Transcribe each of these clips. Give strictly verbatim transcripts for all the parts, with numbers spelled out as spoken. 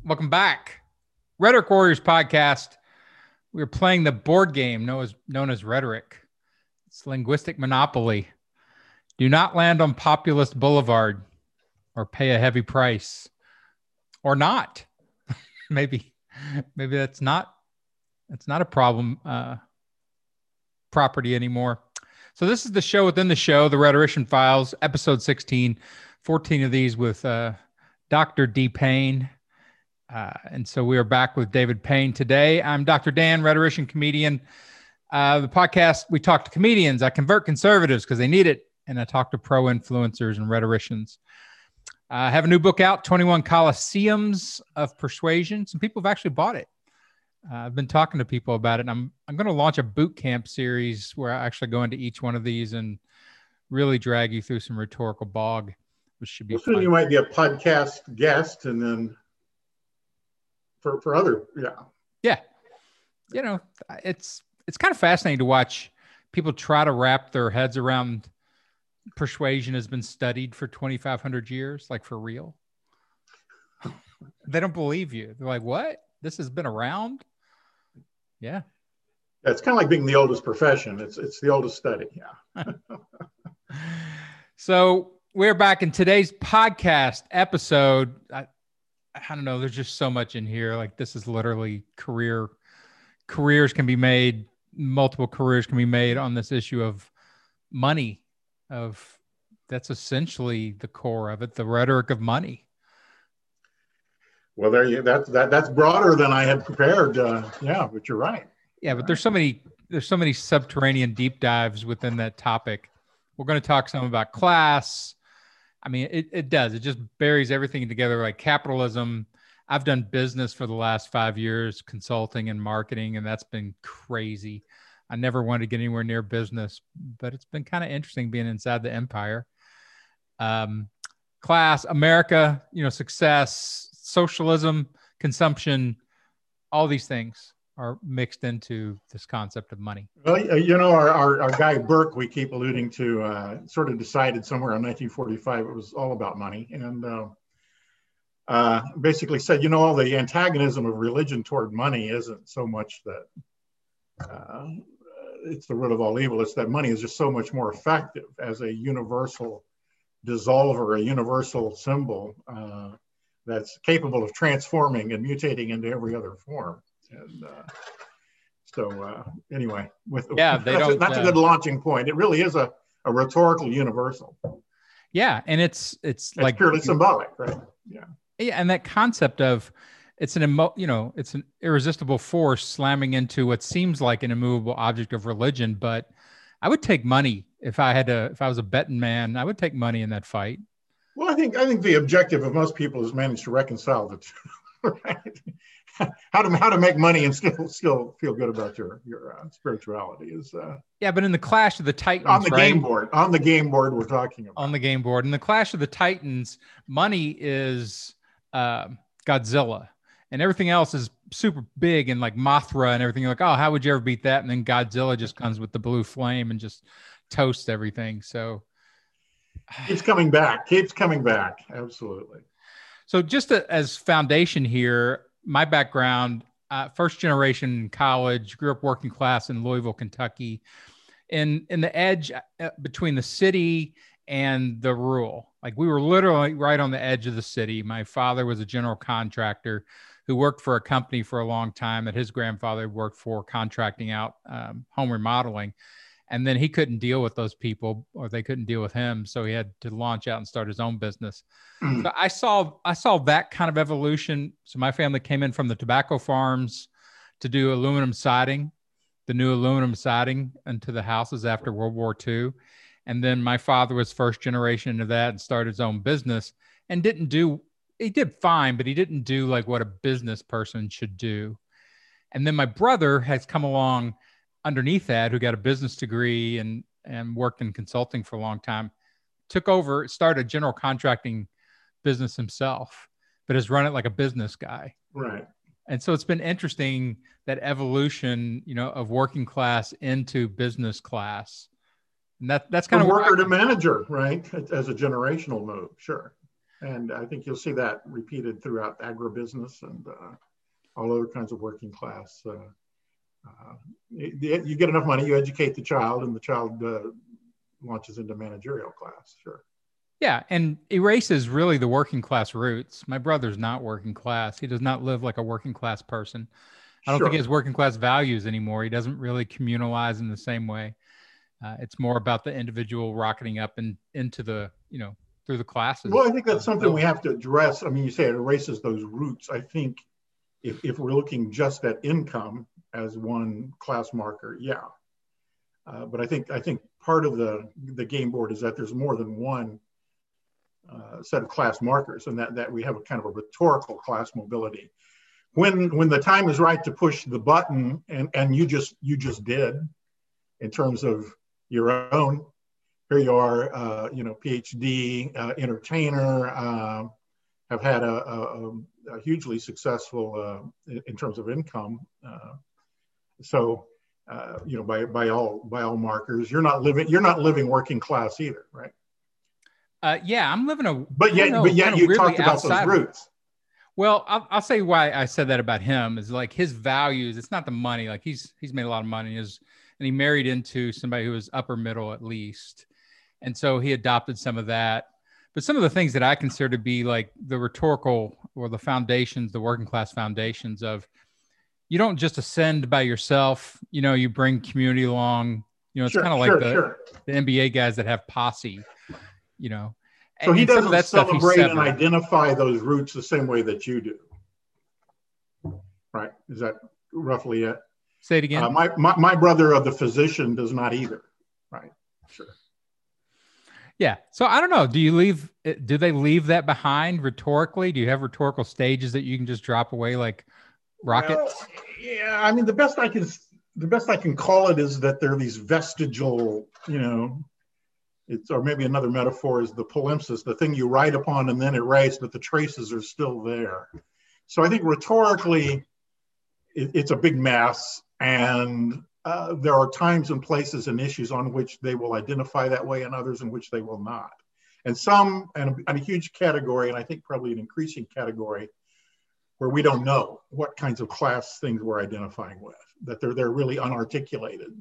Welcome back. Rhetoric Warriors podcast. We're playing the board game known as, known as Rhetoric. It's linguistic monopoly. Do not land on Populist Boulevard or pay a heavy price. Or not. maybe maybe that's not that's not a problem uh, property anymore. So this is the show within the show, the Rhetorician Files, episode sixteen. fourteen of these with uh, Doctor D. Payne. Uh, and so we are back with David Payne today. I'm Doctor Dan, rhetorician, comedian. Uh, the podcast, we talk to comedians. I convert conservatives because they need it. And I talk to pro influencers and rhetoricians. Uh, I have a new book out, twenty-one Coliseums of Persuasion. Some people have actually bought it. Uh, I've been talking to people about it. And I'm, I'm going to launch a boot camp series where I actually go into each one of these and really drag you through some rhetorical bog, which should be well, soon fun. You might be a podcast guest and then For, for other, yeah. Yeah. You know, it's it's kind of fascinating to watch people try to wrap their heads around persuasion has been studied for twenty-five hundred years, like for real. They don't believe you. They're like, what? This has been around? Yeah. yeah it's kind of like being the oldest profession. It's, it's the oldest study, yeah. So we're back in today's podcast episode. I, I don't know. There's just so much in here. Like this is literally career, careers can be made. Multiple careers can be made on this issue of money. Of that's essentially the core of it. The rhetoric of money. Well, there you. That's that. That's broader than I had prepared. Uh, yeah, but you're right. Yeah, you're but right. there's so many. There's so many subterranean deep dives within that topic. We're going to talk some about class. I mean, it, it does. It just buries everything together like capitalism. I've done business for the last five years, consulting and marketing, and that's been crazy. I never wanted to get anywhere near business, but it's been kind of interesting being inside the empire. Um, class, America, you know, success, socialism, consumption, all these things are mixed into this concept of money. Well, you know, our, our, our guy Burke, we keep alluding to, uh, sort of decided somewhere in nineteen forty-five it was all about money, and uh, uh, basically said, you know, all the antagonism of religion toward money isn't so much that uh, it's the root of all evil. It's that money is just so much more effective as a universal dissolver, a universal symbol uh, that's capable of transforming and mutating into every other form. And uh, so, uh, anyway, with yeah, they that's, don't, a, that's uh, a good launching point. It really is a, a rhetorical universal. Yeah, and it's it's, it's like purely symbolic, right? Yeah, yeah, and that concept of it's an emo, you know, it's an irresistible force slamming into what seems like an immovable object of religion. But I would take money if I had to. If I was a betting man, I would take money in that fight. Well, I think I think the objective of most people is managed to reconcile the two. Right? how to how to make money and still still feel good about your your uh, spirituality is uh, yeah. But in the Clash of the Titans, on the right? game board, on the game board, we're talking about on the game board. In the Clash of the Titans, money is uh, Godzilla, and everything else is super big and like Mothra and everything. You're like, oh, how would you ever beat that? And then Godzilla just comes with the blue flame and just toasts everything. So keeps coming back, keeps coming back. Absolutely. So just to, as foundation here, my background, uh, first generation college, grew up working class in Louisville, Kentucky, in in the edge uh, between the city and the rural. Like we were literally right on the edge of the city. My father was a general contractor who worked for a company for a long time that his grandfather worked for, contracting out um, home remodeling. And then he couldn't deal with those people, or they couldn't deal with him. So he had to launch out and start his own business. So I saw, I saw that kind of evolution. So my family came in from the tobacco farms to do aluminum siding, the new aluminum siding into the houses after World War Two. And then my father was first generation into that and started his own business and didn't do, he did fine, but he didn't do like what a business person should do. And then my brother has come along underneath that, who got a business degree and, and worked in consulting for a long time, took over, started a general contracting business himself, but has run it like a business guy. Right. And so it's been interesting, that evolution, you know, of working class into business class. And that that's kind From of worker to manager, right? As a generational move. Sure. And I think you'll see that repeated throughout agribusiness and uh, all other kinds of working class. Uh, uh, you, you get enough money, you educate the child, and the child uh, launches into managerial class, sure. Yeah, and erases really the working class roots. My brother's not working class. He does not live like a working class person. I don't Sure. think he has working class values anymore. He doesn't really communalize in the same way. Uh, it's more about the individual rocketing up and into the, you know, through the classes. Well, I think that's something we have to address. I mean, you say it erases those roots. I think if, if we're looking just at income as one class marker, yeah. Uh, but I think I think part of the, the game board is that there's more than one uh, set of class markers, and that, that we have a kind of a rhetorical class mobility. When when the time is right to push the button, and, and you just you just did, in terms of your own, here you are, uh, you know, PhD, uh, entertainer, uh, have had a, a, a hugely successful uh, in, in terms of income. Uh, so, uh, you know, by by all by all markers, you're not living you're not living working class either, right? Uh, yeah, I'm living a. But yet, know, but yet you talked about outside. those roots. Well, I'll, I'll say why I said that about him is like his values. It's not the money. Like he's he's made a lot of money. Is and he married into somebody who was upper middle at least, and so he adopted some of that. But some of the things that I consider to be like the rhetorical or the foundations, the working class foundations of, you don't just ascend by yourself. You know, you bring community along. You know, it's sure, kind of like sure, the, sure. the N B A guys that have posse. You know. So he doesn't that celebrate and identify those roots the same way that you do, right? Is that roughly it? Say it again. Uh, my, my my brother of the physician does not either, right? Sure. Yeah. So I don't know. Do you leave? Do they leave that behind rhetorically? Do you have rhetorical stages that you can just drop away like rockets? Well, yeah. I mean, the best I can the best I can call it is that there are these vestigial, you know. It's, or maybe another metaphor is the palimpsest, the thing you write upon and then erase, but the traces are still there. So I think rhetorically, it, it's a big mess, and uh, there are times and places and issues on which they will identify that way and others in which they will not. And some, and a, and a huge category, and I think probably an increasing category, where we don't know what kinds of class things we're identifying with, that they're, they're really unarticulated.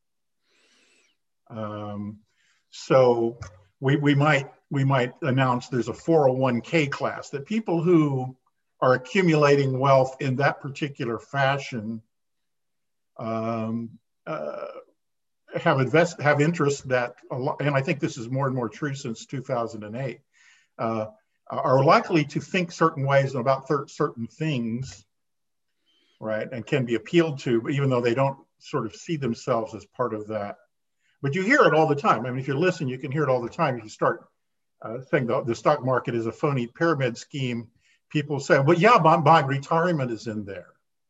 Um, So we, we might we might announce there's a four oh one K class, that people who are accumulating wealth in that particular fashion um, uh, have invest have interest that a lot, and I think this is more and more true since two thousand eight, uh, are likely to think certain ways about th- certain things, right, and can be appealed to, even though they don't sort of see themselves as part of that. But you hear it all the time. I mean, if you listen, you can hear it all the time. If you start uh, saying the, the stock market is a phony pyramid scheme, people say, well, yeah, my, my retirement is in there.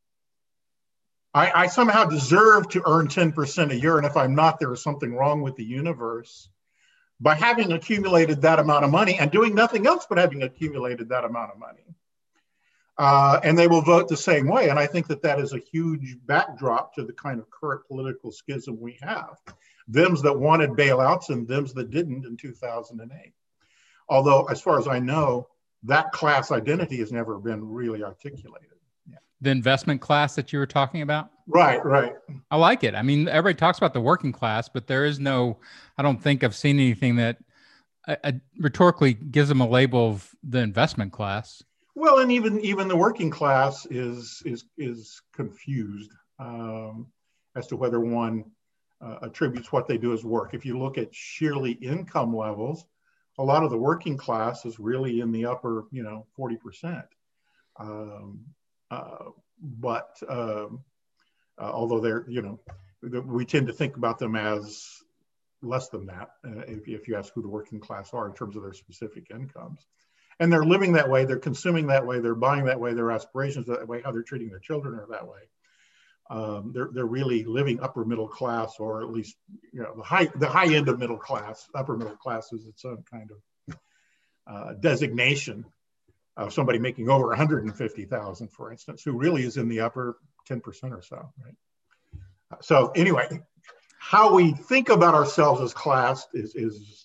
I, I somehow deserve to earn ten percent a year, and if I'm not, there is something wrong with the universe. By having accumulated that amount of money and doing nothing else but having accumulated that amount of money. Uh, and they will vote the same way. And I think that that is a huge backdrop to the kind of current political schism we have. Thems that wanted bailouts and thems that didn't in two thousand eight. Although, as far as I know, that class identity has never been really articulated. Yeah. The investment class that you were talking about? Right, right. I like it. I mean, everybody talks about the working class, but there is no, I don't think I've seen anything that uh, uh, rhetorically gives them a label of the investment class. Well, and even even the working class is is is confused um, as to whether one uh, attributes what they do as work. If you look at sheerly income levels, a lot of the working class is really in the upper, you know, forty percent. Um, uh, but um, uh, although they're, you know, we tend to think about them as less than that, uh, if, if you ask who the working class are in terms of their specific incomes. And they're living that way, they're consuming that way, they're buying that way, their aspirations that way, how they're treating their children are that way. Um, they're they're really living upper middle class, or at least, you know, the high the high end of middle class. Upper middle class is its own kind of uh, designation of somebody making over one hundred fifty thousand, for instance, who really is in the upper ten percent or so, right? So anyway, how we think about ourselves as class is is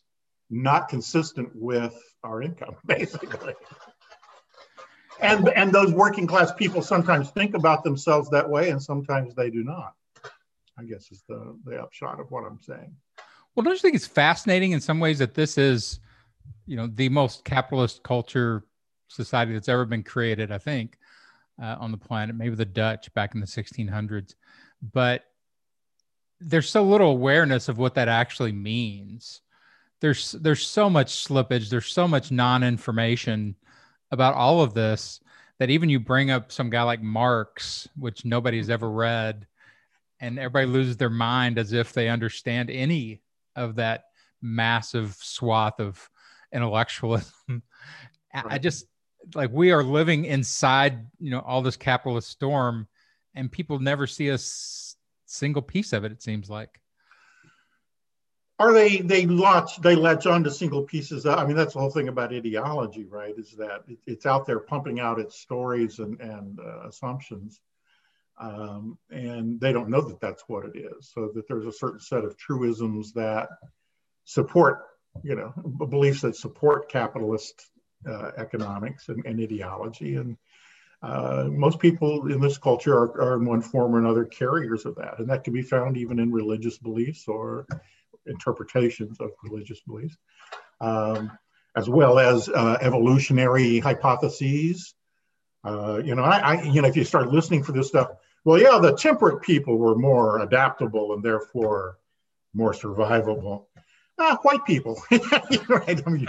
not consistent with our income, basically. And, and those working class people sometimes think about themselves that way, and sometimes they do not, I guess is the, the upshot of what I'm saying. Well, don't you think it's fascinating in some ways that this is, you know, the most capitalist culture society that's ever been created, I think, uh, on the planet, maybe the Dutch back in the sixteen hundreds. But there's so little awareness of what that actually means. There's there's so much slippage. There's so much non-information about all of this that even you bring up some guy like Marx, which nobody's ever read, and everybody loses their mind as if they understand any of that massive swath of intellectualism. Right. I just like we are living inside, you know, all this capitalist storm, and people never see a s- single piece of it. It seems like. Or they they latch they latch on to single pieces. I mean, that's the whole thing about ideology, right? Is that it, it's out there pumping out its stories and and uh, assumptions, um, and they don't know that that's what it is. So that there's a certain set of truisms that support, you know, beliefs that support capitalist uh, economics and, and ideology, and uh, most people in this culture are, are in one form or another carriers of that, and that can be found even in religious beliefs or interpretations of religious beliefs, um, as well as uh, evolutionary hypotheses. Uh, you know, I, I, you know, if you start listening for this stuff, well, yeah, the temperate people were more adaptable and therefore more survivable. Ah, white people, right? I mean,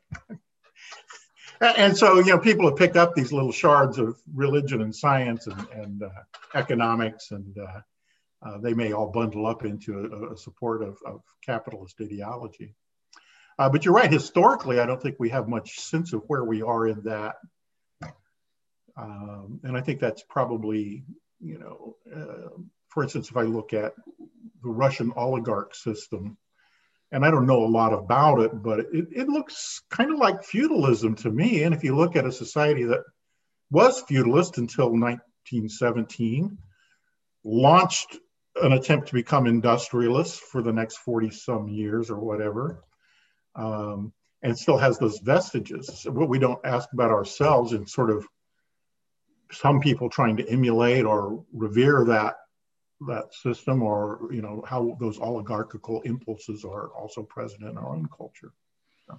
and so, you know, people have picked up these little shards of religion and science and, and uh, economics, and uh, Uh, they may all bundle up into a, a support of, of capitalist ideology. Uh, but you're right, historically, I don't think we have much sense of where we are in that. Um, and I think that's probably, you know, uh, for instance, if I look at the Russian oligarch system, and I don't know a lot about it, but it, it looks kind of like feudalism to me. And if you look at a society that was feudalist until nineteen seventeen, launched an attempt to become industrialists for the next forty some years or whatever, um, and still has those vestiges. What we don't ask about ourselves, and sort of some people trying to emulate or revere that that system, or, you know, how those oligarchical impulses are also present in our own culture. So.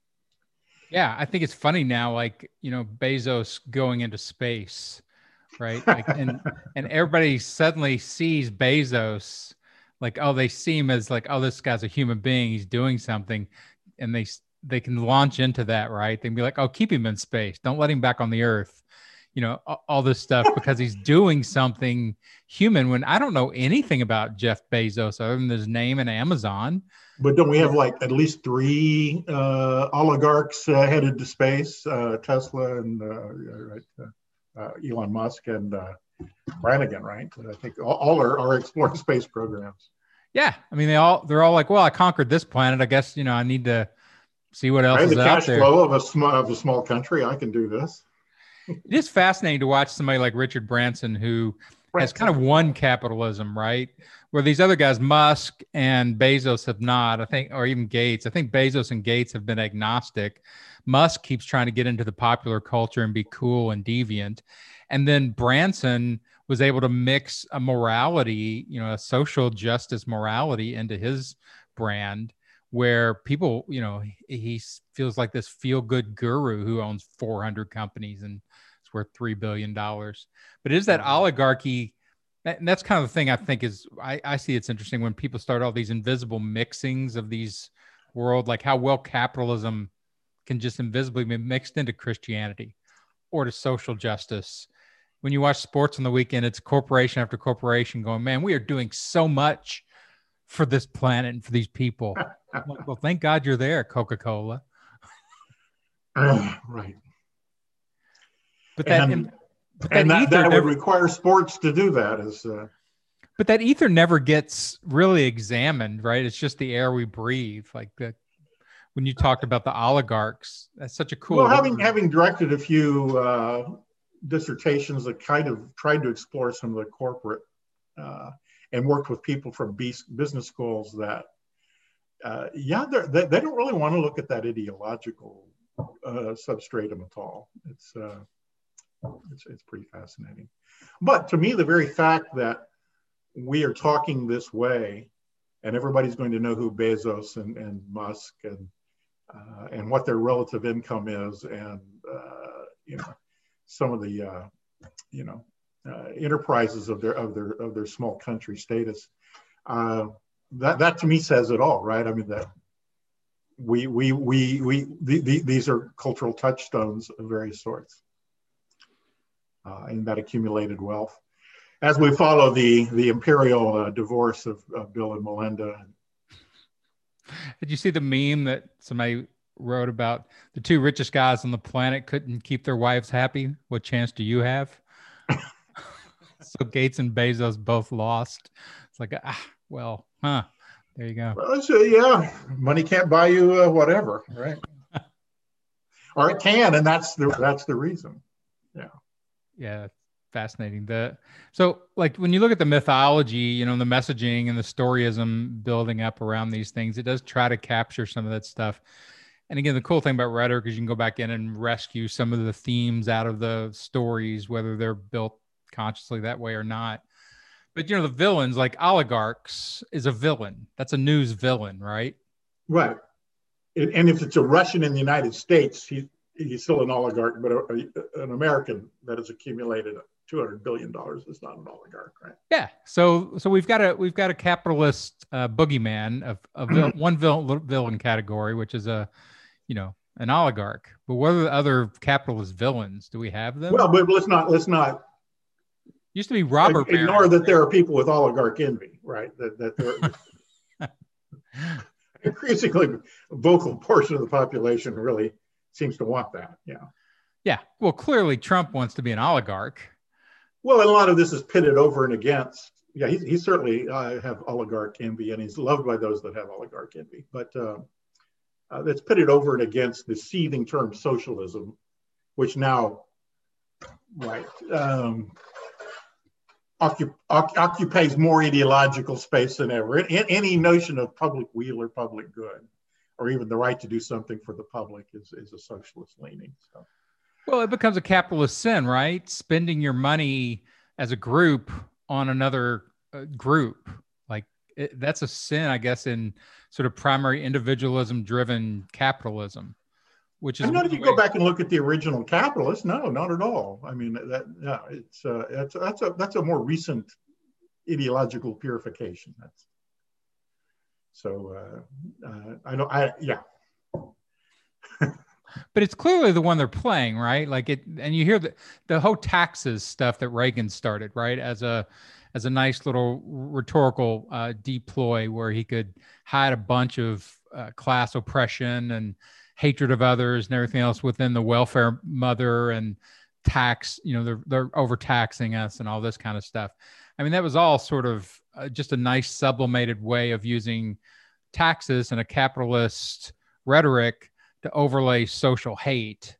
Yeah, I think it's funny now, like, you know, Bezos going into space. Right. Like, and, and everybody suddenly sees Bezos like, oh, they see him as like, oh, this guy's a human being. He's doing something. And they, they can launch into that. Right. They can be like, oh, keep him in space. Don't let him back on the earth. You know, all, all this stuff because he's doing something human, when I don't know anything about Jeff Bezos other than his name and Amazon. But don't we have like at least three uh, oligarchs uh, headed to space? Uh, Tesla and uh, right, uh, Uh, Elon Musk and uh, Brannigan, right? I think all, all are, are exploring space programs. Yeah, I mean, they all they're all like, well, I conquered this planet. I guess, you know, I need to see what else I have is the out cash there. flow of a small of a small country. I can do this. It is fascinating to watch somebody like Richard Branson, who Branson. has kind of won capitalism, right? Where these other guys, Musk and Bezos, have not. I think, or even Gates. I think Bezos and Gates have been agnostic. Musk keeps trying to get into the popular culture and be cool and deviant. And then Branson was able to mix a morality, you know, a social justice morality into his brand, where people, you know, he feels like this feel-good guru who owns four hundred companies and it's worth three billion dollars. But it is that oligarchy, and that's kind of the thing I think is, I, I see it's interesting when people start all these invisible mixings of these world, like how well capitalism can just invisibly be mixed into Christianity or to social justice. When you watch sports on the weekend, it's corporation after corporation going, man, we are doing so much for this planet and for these people. Like, well, thank God you're there, Coca-Cola. Uh, right. But that, and, and, but that, and that, that never, would require sports to do that. Is uh... But that ether never gets really examined, right? It's just the air we breathe. Like that. When you talked about the oligarchs, that's such a cool. Well, having word. having directed a few uh, dissertations that kind of tried to explore some of the corporate uh, and worked with people from business schools that uh, yeah, they they don't really want to look at that ideological uh, substratum at all. It's, uh, it's it's pretty fascinating. But to me, the very fact that we are talking this way, and everybody's going to know who Bezos and, and Musk and uh, and what their relative income is, and uh, you know, some of the uh, you know uh, enterprises of their of their of their small country status. Uh, that that to me says it all, right? I mean that we we we we the, the, these are cultural touchstones of various sorts, uh, in that accumulated wealth. As we follow the the imperial uh, divorce of, of Bill and Melinda. Did you see the meme that somebody wrote about the two richest guys on the planet couldn't keep their wives happy? What chance do you have? So Gates and Bezos both lost. It's like, ah, well, huh? There you go. Well, so, yeah, money can't buy you uh, whatever, right? Or it can, and that's the that's the reason. Yeah. Yeah. Fascinating. The so like when you look at the mythology, you know, the messaging and the storyism building up around these things, it does try to capture some of that stuff. And again, the cool thing about rhetoric is you can go back in and rescue some of the themes out of the stories, whether they're built consciously that way or not. But you know, the villains, like oligarchs, is a villain. That's a news villain, right? Right. And if it's a Russian in the United States, he he's still an oligarch, but a, a, an American that has accumulated two hundred billion dollars is not an oligarch, right? Yeah. So, so we've got a we've got a capitalist uh, boogeyman of, of vil- one villain, villain category, which is a, you know, an oligarch. But what are the other capitalist villains? Do we have them? Well, but let's not let's not used to be robber ignore barons. that there are people with oligarch envy, right? That that there increasingly vocal portion of the population really seems to want that. Yeah. Yeah. Well, clearly Trump wants to be an oligarch. Well, and a lot of this is pitted over and against. Yeah, he, he certainly uh, have oligarch envy, and he's loved by those that have oligarch envy. But uh, uh, that's pitted over and against the seething term socialism, which now, right, um, occup- oc- occupies more ideological space than ever. In, any notion of public weal or public good, or even the right to do something for the public, is, is a socialist leaning. So. Well, it becomes a capitalist sin, right? Spending your money as a group on another uh, group. Like it, that's a sin, I guess, in sort of primary individualism driven capitalism, which is. I'm not if you way- go back and look at the original capitalists. No, not at all. I mean, that yeah, it's uh, that's that's a that's a more recent ideological purification. That's so uh, uh, I don't I yeah. But it's clearly the one they're playing, right? Like it, and you hear the the whole taxes stuff that Reagan started, right? As a as a nice little rhetorical uh, deploy where he could hide a bunch of uh, class oppression and hatred of others and everything else within the welfare mother and tax. You know, they're they're overtaxing us and all this kind of stuff. I mean, that was all sort of uh, just a nice sublimated way of using taxes and a capitalist rhetoric to overlay social hate.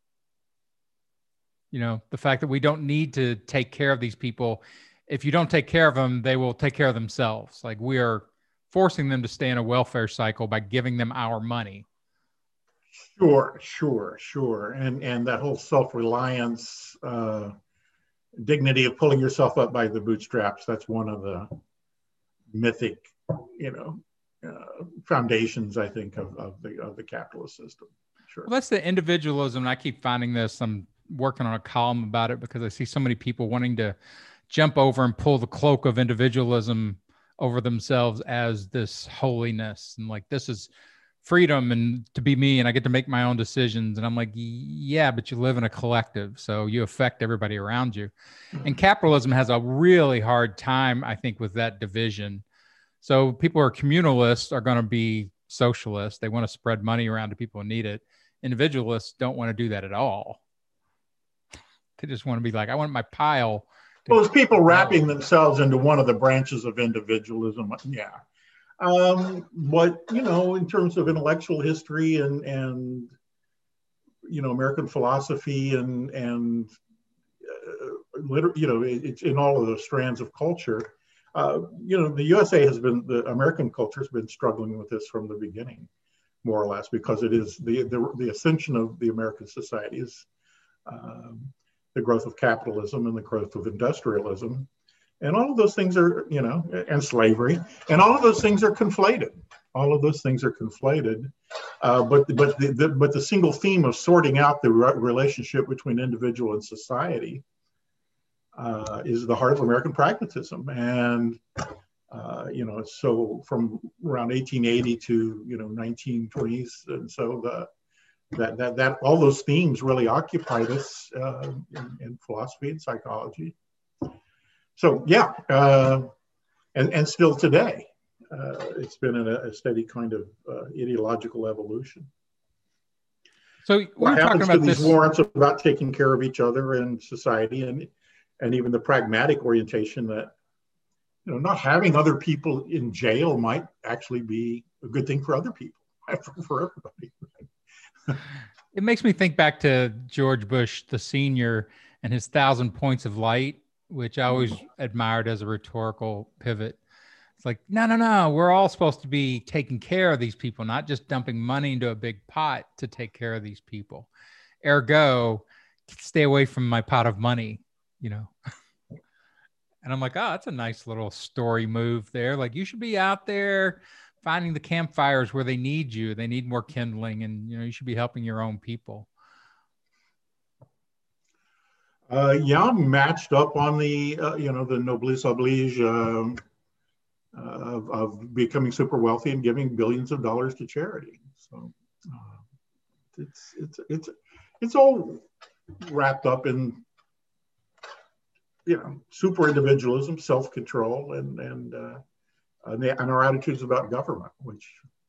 You know, the fact that we don't need to take care of these people. If you don't take care of them, they will take care of themselves. Like we are forcing them to stay in a welfare cycle by giving them our money. Sure, sure, sure. And and that whole self-reliance, uh, dignity of pulling yourself up by the bootstraps, that's one of the mythic, you know, Uh, foundations, I think, of, of the of the capitalist system. Sure. Well, that's the individualism. And I keep finding this. I'm working on a column about it because I see so many people wanting to jump over and pull the cloak of individualism over themselves as this holiness and like this is freedom and to be me and I get to make my own decisions. And I'm like, yeah, but you live in a collective, so you affect everybody around you. Mm-hmm. And capitalism has a really hard time, I think, with that division. So people who are communalists are going to be socialists. They want to spread money around to people who need it. Individualists don't want to do that at all. They just want to be like, I want my pile. Well, it's people wrapping themselves into one of the branches of individualism. Yeah. Um, but, you know, in terms of intellectual history and, and you know, American philosophy and, and uh, liter- you know, it's in all of those strands of culture, uh, you know, the U S A has been, the American culture has been struggling with this from the beginning, more or less, because it is the, the, the ascension of the American society is um, the growth of capitalism and the growth of industrialism. And all of those things are, you know, and slavery, and all of those things are conflated. All of those things are conflated. Uh, but but the, the, but the single theme of sorting out the re- relationship between individual and society uh, is the heart of American pragmatism. And, uh, you know, so from around eighteen eighty to, you know, nineteen twenties. And so the, that, that, that all those themes really occupied us uh, in, in philosophy and psychology. So, yeah, uh, and, and still today, uh, it's been a, a steady kind of uh, ideological evolution. So we what were talking happens about to these this warrants about taking care of each other and society, and and even the pragmatic orientation that, you know, not having other people in jail might actually be a good thing for other people, for everybody. It makes me think back to George Bush, the senior, and his thousand points of light, which I always admired as a rhetorical pivot. It's like, no, no, no, we're all supposed to be taking care of these people, not just dumping money into a big pot to take care of these people. Ergo, stay away from my pot of money, you know. And I'm like, oh, that's a nice little story move there. Like, you should be out there finding the campfires where they need you. They need more kindling, and, you know, you should be helping your own people. Uh, yeah, I'm matched up on the, uh, you know, the noblesse oblige um, uh, of, of becoming super wealthy and giving billions of dollars to charity. So uh, it's, it's, it's, it's all wrapped up in, you know, super individualism, self-control, and, and, uh, and, the, and our attitudes about government, which.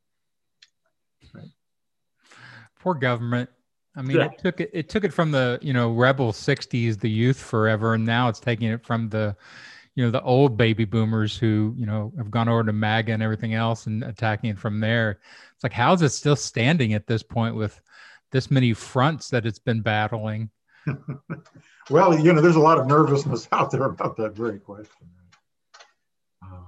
Right. Poor government. I mean, Yeah. it took it, it took it from the, you know, rebel sixties, the youth forever. And now it's taking it from the, you know, the old baby boomers who, you know, have gone over to MAGA and everything else and attacking it from there. It's like, how is it still standing at this point with this many fronts that it's been battling? Well, you know, there's a lot of nervousness out there about that very question. Um,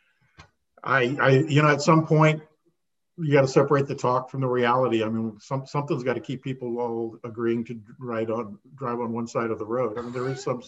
I, I, you know, at some point, you got to separate the talk from the reality. I mean, some, something's got to keep people all agreeing to ride on, drive on one side of the road. I mean, there is some,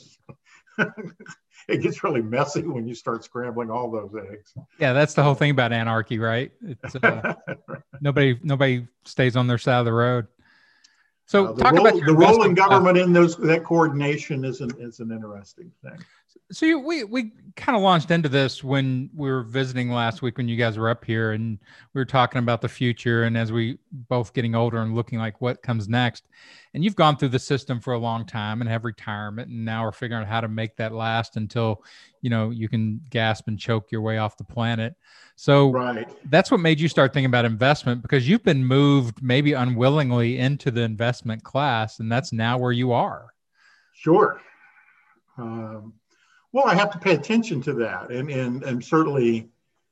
it gets really messy when you start scrambling all those eggs. Yeah, that's the whole thing about anarchy, right? It's uh, nobody, nobody stays on their side of the road. So uh, the talk role, about your the role in investment government in those that coordination is an is an interesting thing. So you, we we kind of launched into this when we were visiting last week when you guys were up here, and we were talking about the future, and as we both getting older and looking like what comes next. And you've gone through the system for a long time and have retirement, and now we're figuring out how to make that last until, you know, you can gasp and choke your way off the planet. So right. That's what made you start thinking about investment, because you've been moved maybe unwillingly into the investment class, and that's now where you are. Sure. Um, well, I have to pay attention to that, and and and certainly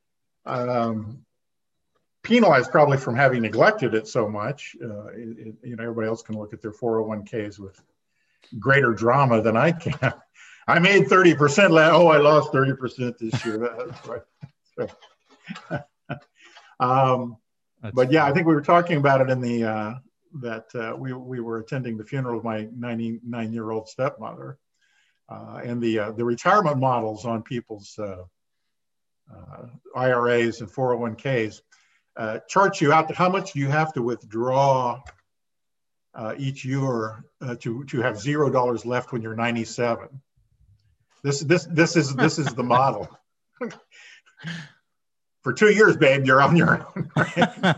um, penalized probably from having neglected it so much. Uh, it, it, you know, everybody else can look at their four oh one k's with greater drama than I can. I made thirty percent. La- oh, I lost thirty percent this year. That's right. um, That's but yeah, funny. I think we were talking about it in the uh, that uh, we we were attending the funeral of my ninety-nine year old stepmother, uh, and the uh, the retirement models on people's uh, uh, I R As and four oh one k's uh, charts you out to how much you have to withdraw uh, each year uh, to to have zero dollars left when you're ninety-seven. This this this is this is the model. For two years, babe, you're on your own. Right?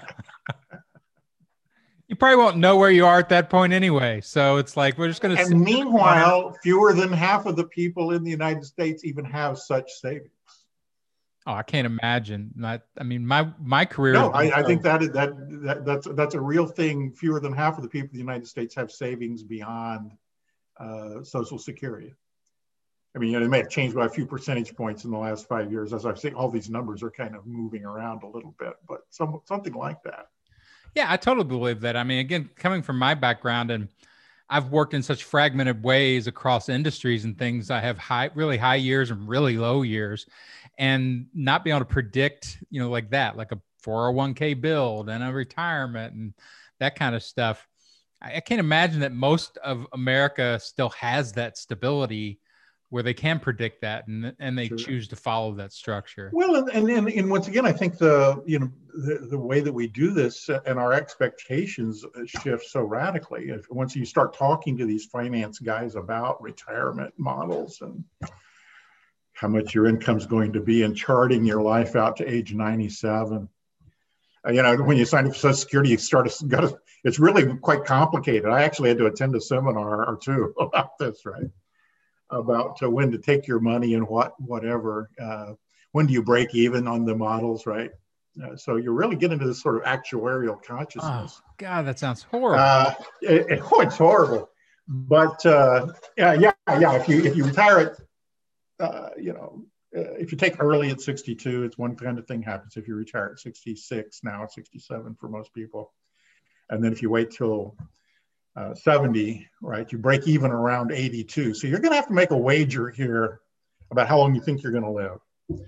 You probably won't know where you are at that point anyway. So it's like, we're just going to. And meanwhile, fewer than half of the people in the United States even have such savings. Oh, I can't imagine. Not, I mean, my my career. No, I, I think that, that that that's that's a real thing. Fewer than half of the people in the United States have savings beyond uh, Social Security. I mean, you know, it may have changed by a few percentage points in the last five years. As I've seen, all these numbers are kind of moving around a little bit, but some something like that. Yeah, I totally believe that. I mean, again, coming from my background, and I've worked in such fragmented ways across industries and things. I have high, really high years and really low years, and not being able to predict, you know, like that, like a four oh one k build and a retirement and that kind of stuff. I, I can't imagine that most of America still has that stability where they can predict that and, and they sure. choose to follow that structure. Well, and, and, and, and once again, I think the, you know, the, the way that we do this and our expectations shift so radically. If once you start talking to these finance guys about retirement models and how much your income is going to be and charting your life out to age ninety-seven, uh, you know, when you sign up for Social Security, you start to, got to, it's really quite complicated. I actually had to attend a seminar or two about this, right? About uh, when to take your money and what, whatever, uh, when do you break even on the models, right? Uh, so you're really getting into this sort of actuarial consciousness. Oh, God, that sounds horrible. Uh, it, it, oh, it's horrible. But uh, yeah, yeah, yeah. If you if you retire at, uh, you know, uh, if you take early at sixty-two, it's one kind of thing happens. If you retire at sixty-six, now it's sixty-seven for most people, and then if you wait till Uh, seventy, right? You break even around eighty-two. So you're going to have to make a wager here about how long you think you're going to live.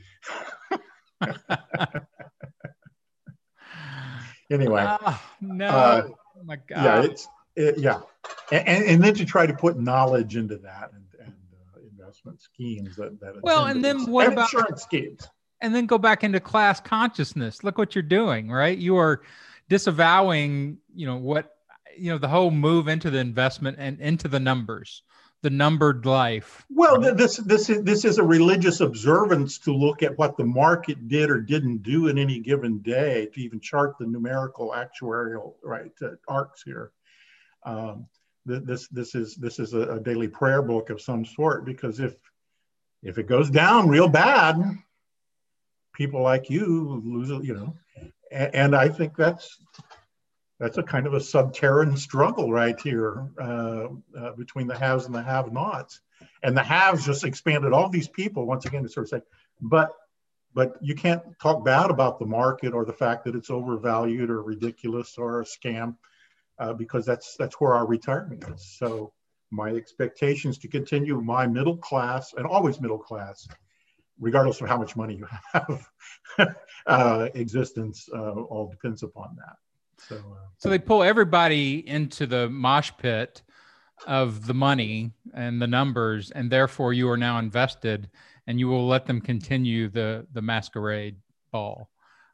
Anyway. Uh, no. Uh, oh my God. Yeah, it's, it, yeah. And, and then to try to put knowledge into that and, and uh, investment schemes that, that well, and then what and about insurance schemes? And then go back into class consciousness. Look what you're doing, right? You are disavowing, you know, what, you know, the whole move into the investment and into the numbers, the numbered life. Well, right? this this is this is a religious observance to look at what the market did or didn't do in any given day to even chart the numerical actuarial right uh, arcs here. Um, th- this this is this is a, a daily prayer book of some sort, because if if it goes down real bad, people like you lose, you know, and, and I think that's. That's a kind of a subterranean struggle right here uh, uh, between the haves and the have-nots. And the haves just expanded all these people, once again, to sort of say, but but you can't talk bad about the market or the fact that it's overvalued or ridiculous or a scam, uh, because that's that's where our retirement is. So my expectations to continue my middle class, and always middle class, regardless of how much money you have, uh, existence uh, all depends upon that. So, uh, so they pull everybody into the mosh pit of the money and the numbers, and therefore you are now invested, and you will let them continue the the masquerade ball.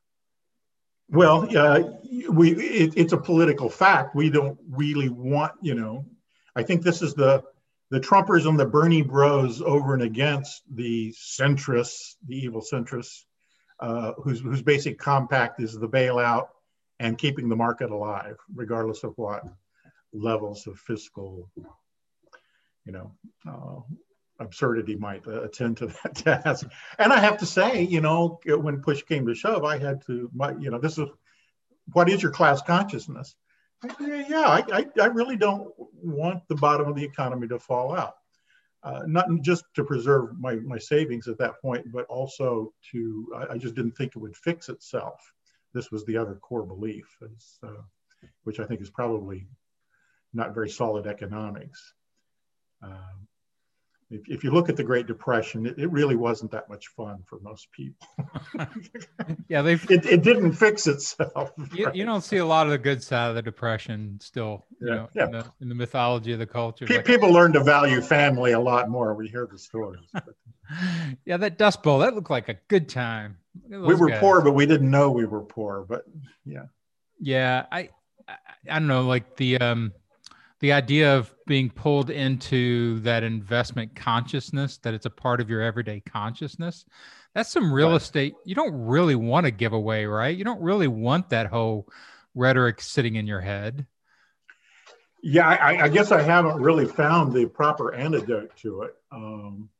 Well, uh, we it, it's a political fact. We don't really want, you know, I think this is the the Trumpers and the Bernie bros over and against the centrists, the evil centrists, uh, whose whose basic compact is the bailout and keeping the market alive, regardless of what levels of fiscal, you know, uh, absurdity might uh, attend to that task. And I have to say, you know, when push came to shove, I had to, my, you know, this is, what is your class consciousness? Yeah, I, I, I really don't want the bottom of the economy to fall out. Uh, not just to preserve my, my savings at that point, but also to, I, I just didn't think it would fix itself. This was the other core belief, is, uh, which I think is probably not very solid economics. Um, if, if you look at the Great Depression, it, it really wasn't that much fun for most people. Yeah, they it, it didn't fix itself. You, Right? you don't see a lot of the good side of the Depression still, you Yeah, know, yeah. in, the, in the mythology of the culture. Pe- like, people learn to value family a lot more. We hear the stories. But yeah, that Dust Bowl, that looked like a good time. we were guys. poor, but we didn't know we were poor. But yeah. Yeah, I, I, I don't know, like the um, the idea of being pulled into that investment consciousness, that it's a part of your everyday consciousness. That's some real Right. estate you don't really want to give away, right? You don't really want that whole rhetoric sitting in your head. Yeah, I, I guess I haven't really found the proper antidote to it. Um,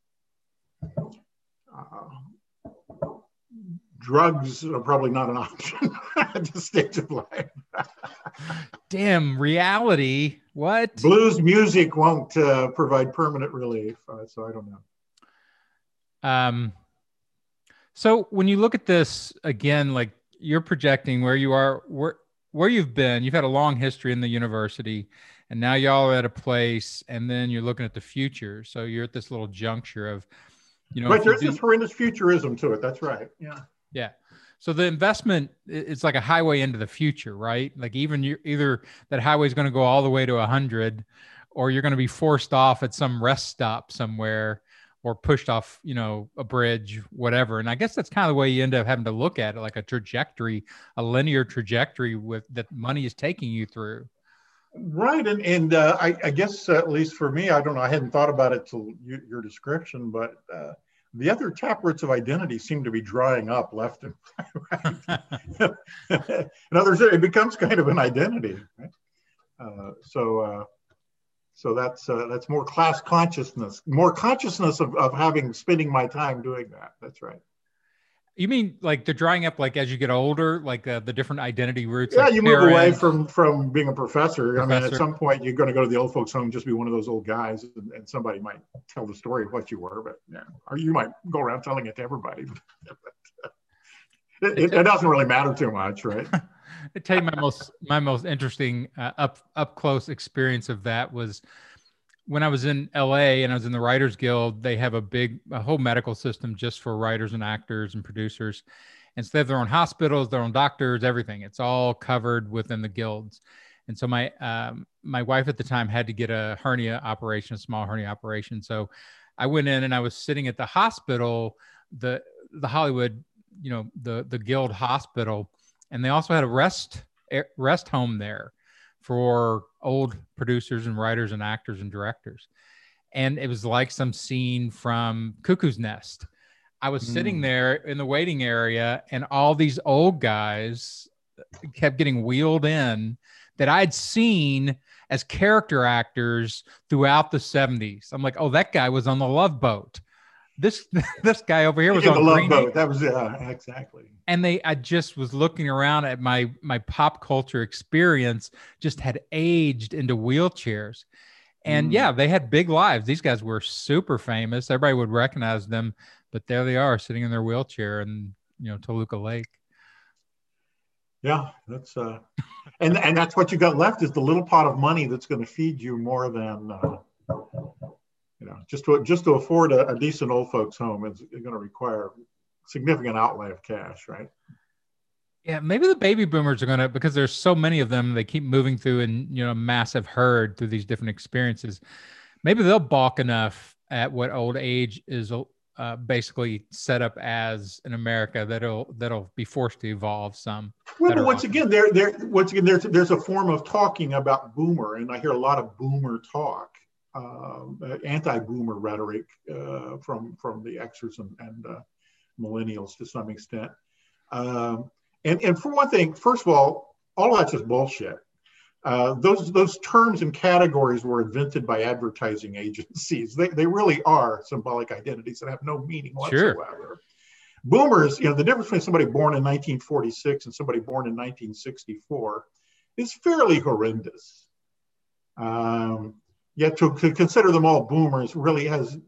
uh, drugs are probably not an option at this stage of life. Damn, reality. What? Blues music won't uh, provide permanent relief, uh, so I don't know. Um, so when you look at this again, like you're projecting where you are, where where you've been, you've had a long history in the university, and now y'all are at a place, and then you're looking at the future. So you're at this little juncture of, you know, But if you there's do, this horrendous futurism to it. That's right. Yeah. yeah. So the investment, it's like a highway into the future, right? Like even you, either that highway is going to go all the way to a hundred, or you're going to be forced off at some rest stop somewhere, or pushed off, you know, a bridge, whatever. And I guess that's kind of the way you end up having to look at it, like a trajectory, a linear trajectory with that money is taking you through. Right. And, and uh, I, I guess, uh, at least for me, I don't know, I hadn't thought about it till you, your description, but uh, the other taproots of identity seem to be drying up left and right. In other words, it becomes kind of an identity. Right? Uh, so, uh, so that's uh, that's more class consciousness, more consciousness of, of having spending my time doing that. That's right. You mean like they're drying up, like as you get older, like uh, the different identity roots? Yeah, like you move away parent, from from being a professor. professor. I mean, at some point, you're going to go to the old folks' home, just be one of those old guys, and, and somebody might tell the story of what you were, but yeah, or you might go around telling it to everybody. it, it, it doesn't really matter too much, right? I tell you, my most my most interesting uh, up up close experience of that was when I was in L A and I was in the Writers Guild. They have a big, a whole medical system just for writers and actors and producers. And so they have their own hospitals, their own doctors, everything. It's all covered within the guilds. And so my um, my wife at the time had to get a hernia operation, a small hernia operation. So I went in and I was sitting at the hospital, the the Hollywood, you know, the the guild hospital, and they also had a rest rest home there for old producers and writers and actors and directors. And it was like some scene from Cuckoo's Nest. I was mm. sitting there in the waiting area, and all these old guys kept getting wheeled in that I'd seen as character actors throughout the seventies. I'm like, oh, that guy was on the Love Boat. This this guy over here was on the Love Green Boat. That was uh, exactly. And they, I just was looking around at my my pop culture experience, just had aged into wheelchairs. And mm. yeah, they had big lives. These guys were super famous. Everybody would recognize them, but there they are sitting in their wheelchair in, you know, Toluca Lake. Yeah, that's uh, and and that's what you got left is the little pot of money that's going to feed you more than. Uh, You know, just to just to afford a, a decent old folks home is going to require significant outlay of cash, right? Yeah, maybe the baby boomers are going to, because there's so many of them, they keep moving through in, you know, massive herd through these different experiences. Maybe they'll balk enough at what old age is uh, basically set up as in America that'll that'll be forced to evolve some. Well, but once again, there there once again there's there's a form of talking about boomer, and I hear a lot of boomer talk. Um, uh, anti-boomer rhetoric uh, from from the Xers and, and uh, millennials to some extent. Um, and, and for one thing, first of all, all of that's just bullshit. Uh, those those terms and categories were invented by advertising agencies. They, they really are symbolic identities that have no meaning whatsoever. Sure. Boomers, you know, the difference between somebody born in nineteen forty-six and somebody born in nineteen sixty-four is fairly horrendous. Um, Yet to, to consider them all boomers really has,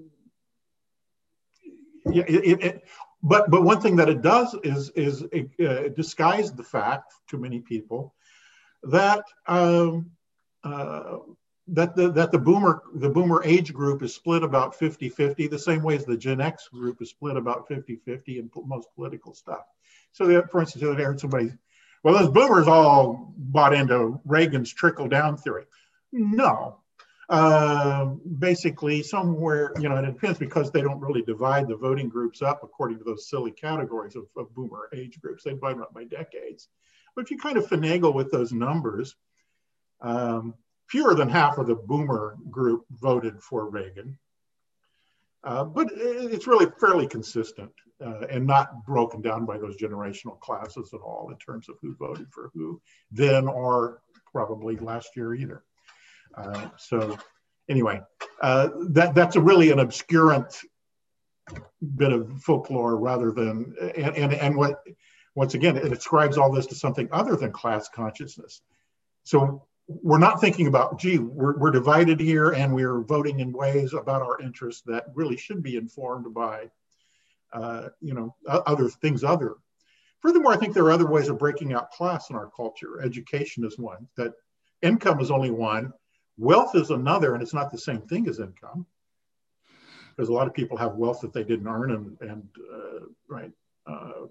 yeah, it, it, but but one thing that it does is is it, uh, disguise the fact to many people that um, uh, that the that the boomer the boomer age group is split about fifty fifty, the same way as the Gen X group is split about fifty fifty in most political stuff. So that, for instance, I heard somebody, well, those boomers all bought into Reagan's trickle down theory. No. Uh, basically, somewhere, you know, and it depends because they don't really divide the voting groups up according to those silly categories of, of boomer age groups. They divide them up by decades. But if you kind of finagle with those numbers, um, fewer than half of the boomer group voted for Reagan. Uh, but it's really fairly consistent uh, and not broken down by those generational classes at all in terms of who voted for who then or probably last year either. Uh, so anyway, uh, that that's a really an obscurant bit of folklore rather than, and, and, and what, once again, it ascribes all this to something other than class consciousness. So we're not thinking about, gee, we're, we're divided here and we're voting in ways about our interests that really should be informed by, uh, you know, other things other. Furthermore, I think there are other ways of breaking out class in our culture. Education is one that Income is only one. Wealth is another, and it's not the same thing as income, because a lot of people have wealth that they didn't earn and, and uh, right, uh,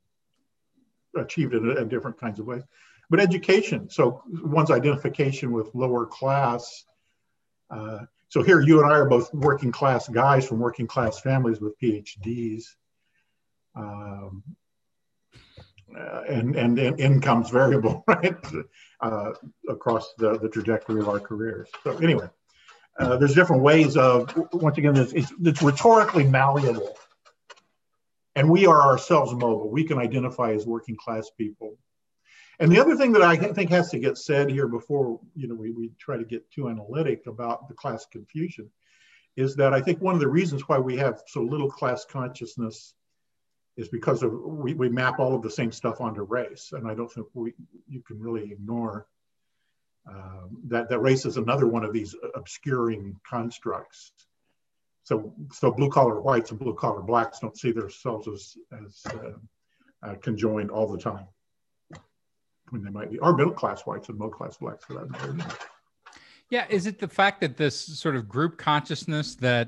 achieved it in different kinds of ways. But education, so one's identification with lower class. Uh, so here you and I are both working class guys from working class families with PhDs. Um, uh, and, and, and income's variable, right? Uh, across the, the trajectory of our careers. So anyway, uh, there's different ways of, once again, it's, it's, it's rhetorically malleable. And we are ourselves mobile. We can identify as working class people. And the other thing that I think has to get said here before, you know, we, we try to get too analytic about the class confusion is that I think one of the reasons why we have so little class consciousness is because of we, we map all of the same stuff onto race. And I don't think we you can really ignore um, that, that race is another one of these obscuring constructs. So, so blue collar whites and blue collar blacks don't see themselves as, as uh, uh, conjoined all the time. When they might be, or middle class whites and middle class blacks for that matter. Yeah, is it the fact that this sort of group consciousness that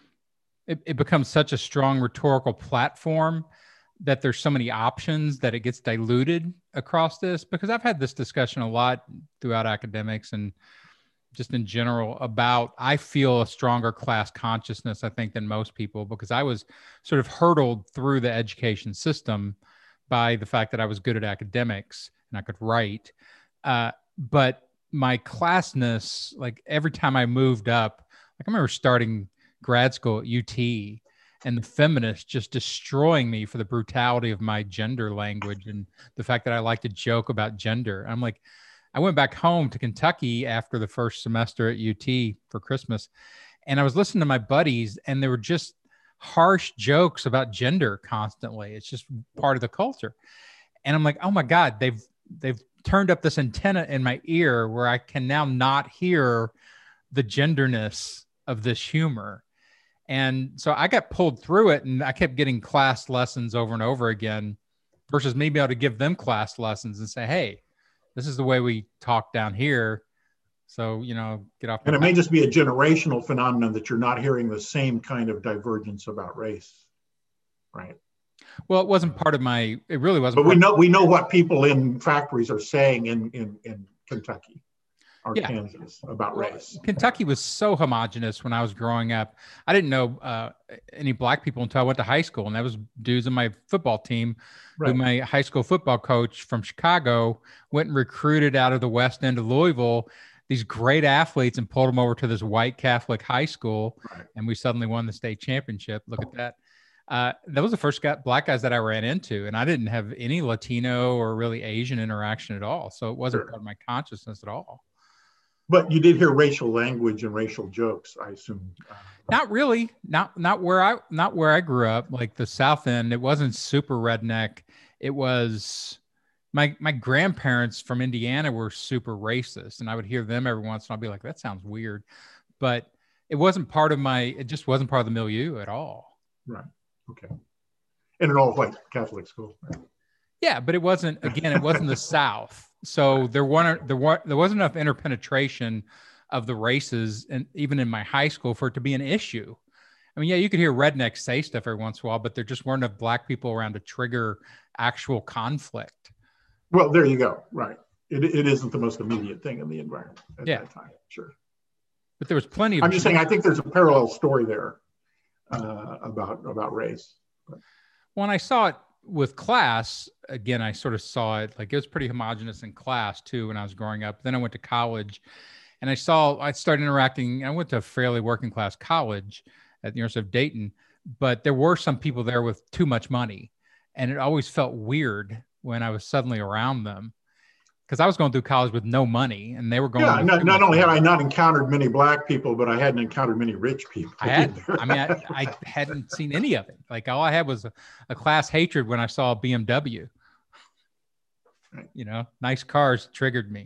it, it becomes such a strong rhetorical platform that there's so many options that it gets diluted across this? Because I've had this discussion a lot throughout academics and just in general about, I feel a stronger class consciousness, I think, than most people, because I was sort of hurdled through the education system by the fact that I was good at academics and I could write. Uh, but my classness, like every time I moved up, like I remember starting grad school at U T and the feminists just destroying me for the brutality of my gender language and the fact that I like to joke about gender. I'm like, I went back home to Kentucky after the first semester at U T for Christmas, and I was listening to my buddies, and they were just harsh jokes about gender constantly. It's just part of the culture. And I'm like, oh my God, they've they've turned up this antenna in my ear where I can now not hear the genderness of this humor. And so I got pulled through it, and I kept getting class lessons over and over again versus me being able to give them class lessons and say, hey, this is the way we talk down here. So, you know, get off. And it may just be a generational phenomenon that you're not hearing the same kind of divergence about race, right? Well, it wasn't part of my, it really wasn't. But we know we know what people in factories are saying in, in, in Kentucky or yeah. Kansas about well, race. Kentucky was so homogenous when I was growing up. I didn't know uh, any black people until I went to high school. And that was dudes on my football team, right. who my high school football coach from Chicago went and recruited out of the West End of Louisville these great athletes and pulled them over to this white Catholic high school. Right. And we suddenly won the state championship. Look at that. Uh, that was the first guy, black guys that I ran into, and I didn't have any Latino or really Asian interaction at all. So it wasn't sure. part of my consciousness at all. But you did hear racial language and racial jokes, I assume. Uh, not really. Not not where I not where I grew up. Like the South End, it wasn't super redneck. It was my my grandparents from Indiana were super racist, and I would hear them every once in a while. I'd be like, that sounds weird, but it wasn't part of my. It just wasn't part of the milieu at all. Right. Okay. In an all-white Catholic school. Right? Yeah, but it wasn't. Again, it wasn't the South, so there weren't there were there wasn't enough interpenetration of the races, and even in my high school, for it to be an issue. I mean, yeah, you could hear rednecks say stuff every once in a while, but there just weren't enough black people around to trigger actual conflict. Well, there you go. Right. It it isn't the most immediate thing in the environment at yeah. that time. Sure. But there was plenty of. I'm just saying. I think there's a parallel story there. Uh, about about race. But. When I saw it with class, again, I sort of saw it like it was pretty homogenous in class too when I was growing up. Then I went to college, and I saw I started interacting. I went to a fairly working class college at the University of Dayton, but there were some people there with too much money, and it always felt weird when I was suddenly around them. Because I was going through college with no money, and they were going. Yeah, not, not only had I not encountered many black people, but I hadn't encountered many rich people. I had. I mean, I, I hadn't seen any of it. Like all I had was a, a class hatred when I saw a B M W. Right. You know, nice cars triggered me.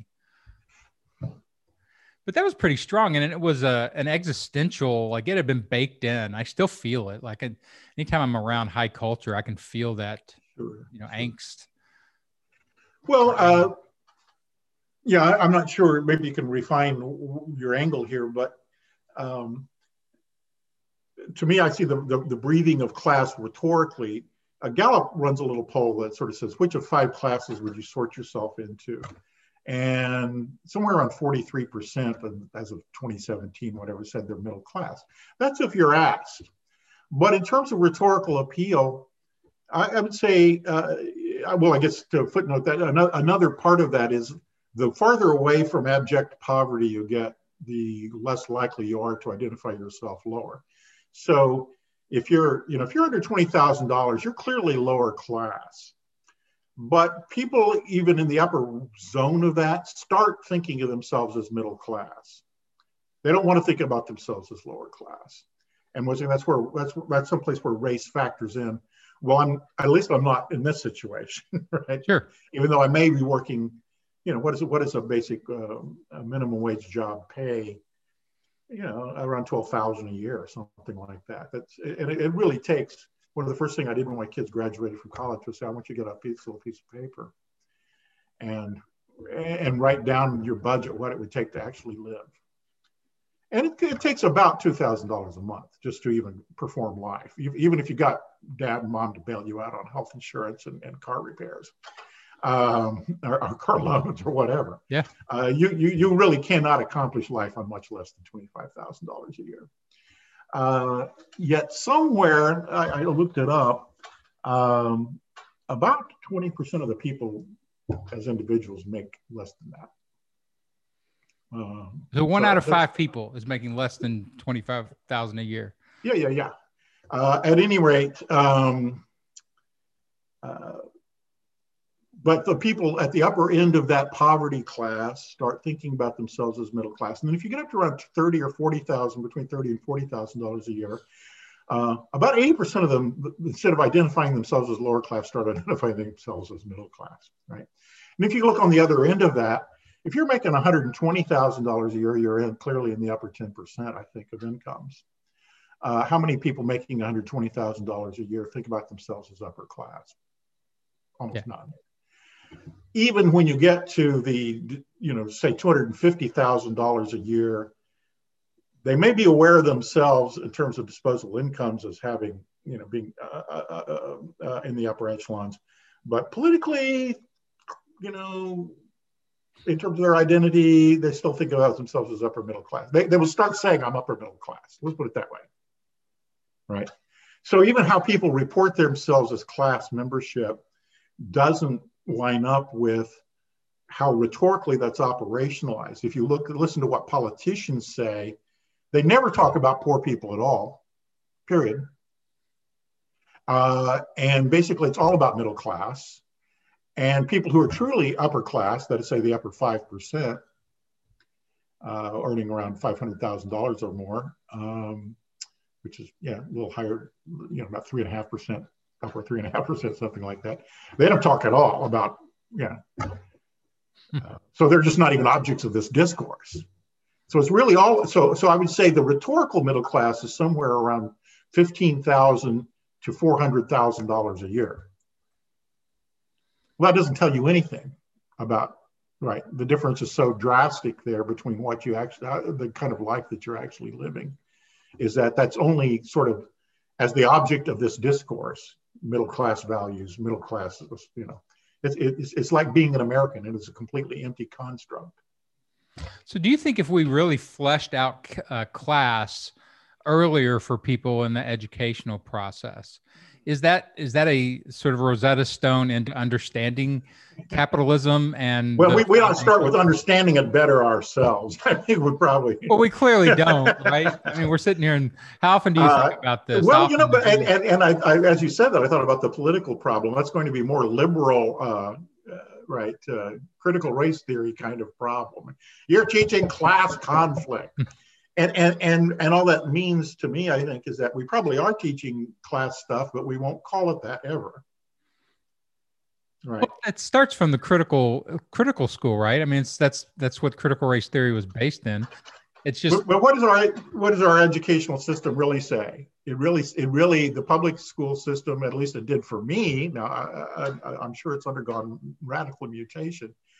But that was pretty strong, and it was a an existential. Like it had been baked in. I still feel it. Like anytime I'm around high culture, I can feel that. Sure, you know, sure. angst. Well. Uh, Yeah, I- I'm not sure. Maybe you can refine w- your angle here, but um, to me, I see the, the, the breathing of class rhetorically. Uh, Gallup runs a little poll that sort of says, which of five classes would you sort yourself into? And somewhere around forty-three percent as of twenty seventeen, whatever, said they're middle class. That's if you're asked. But in terms of rhetorical appeal, I, I would say, uh, well, I guess to footnote that, another, another part of that is the farther away from abject poverty you get, the less likely you are to identify yourself lower. So if you're, you know, if you're under twenty thousand dollars, you're clearly lower class. But people, even in the upper zone of that, start thinking of themselves as middle class. They don't want to think about themselves as lower class. And that's where that's that's someplace where race factors in. Well, I'm at least I'm not in this situation, right? Sure. Even though I may be working, you know, what is what is a basic uh, a minimum wage job pay? You know, around twelve thousand a year or something like that. That's and it, it really takes. One of the first things I did when my kids graduated from college was say, I want you to get a piece, little piece of paper and, and write down your budget, what it would take to actually live. And it, it takes about two thousand dollars a month just to even perform life, even if you got dad and mom to bail you out on health insurance and, and car repairs, um, or, or car loans or whatever. Yeah. Uh, you, you, you really cannot accomplish life on much less than twenty-five thousand dollars a year. Uh, yet somewhere, I, I looked it up, um, about twenty percent of the people as individuals make less than that. Um, so one so out of five people is making less than twenty-five thousand a year. Yeah, yeah, yeah. Uh, at any rate, um, uh, but the people at the upper end of that poverty class start thinking about themselves as middle class. And then if you get up to around thirty or forty thousand, between thirty and forty thousand dollars a year, uh, about eighty percent of them, instead of identifying themselves as lower class, start identifying themselves as middle class, right? And if you look on the other end of that, if you're making one hundred twenty thousand dollars a year, you're in, clearly in the upper ten percent, I think, of incomes. Uh, how many people making one hundred twenty thousand dollars a year think about themselves as upper class? Almost yeah. none. Even when you get to the, you know, say two hundred fifty thousand dollars a year, they may be aware of themselves in terms of disposable incomes as having, you know, being uh, uh, uh, in the upper echelons. But politically, you know, in terms of their identity, they still think about themselves as upper middle class. They, they will start saying, I'm upper middle class. Let's put it that way, right? So even how people report themselves as class membership doesn't line up with how rhetorically that's operationalized. If you look, listen to what politicians say, they never talk about poor people at all, period. Uh, and basically it's all about middle class. And people who are truly upper class, that is say the upper five percent, uh, earning around five hundred thousand dollars or more, um, which is, yeah, a little higher, you know, about three and a half percent, upper three and a half percent, something like that. They don't talk at all about, yeah. Uh, so they're just not even objects of this discourse. So it's really all, so, so I would say the rhetorical middle class is somewhere around fifteen thousand to four hundred thousand dollars a year. Well, that doesn't tell you anything about, right, the difference is so drastic there between what you actually, uh, the kind of life that you're actually living, is that that's only sort of as the object of this discourse, middle class values, middle class, you know, it's, it's, it's like being an American, and it's a completely empty construct. So do you think if we really fleshed out uh, class earlier for people in the educational process, is that is that a sort of Rosetta Stone into understanding capitalism? And well, we, we ought to start with understanding it better ourselves. I think we probably. Well, we clearly don't, right? I mean, we're sitting here, and how often do you uh, think about this? Well, you know, but and, and, and I, I, as you said that, I thought about the political problem. That's going to be more liberal, uh, uh, right? Uh, critical race theory kind of problem. You're teaching class conflict. And, and and and all that means to me, I think, is that we probably are teaching class stuff, but we won't call it that ever. Right. Well, it starts from the critical critical school, right? I mean, it's, that's that's what critical race theory was based in. It's just. But, but what does our what does our educational system really say? It really it really the public school system, at least it did for me. Now I, I, I'm sure it's undergone radical mutation.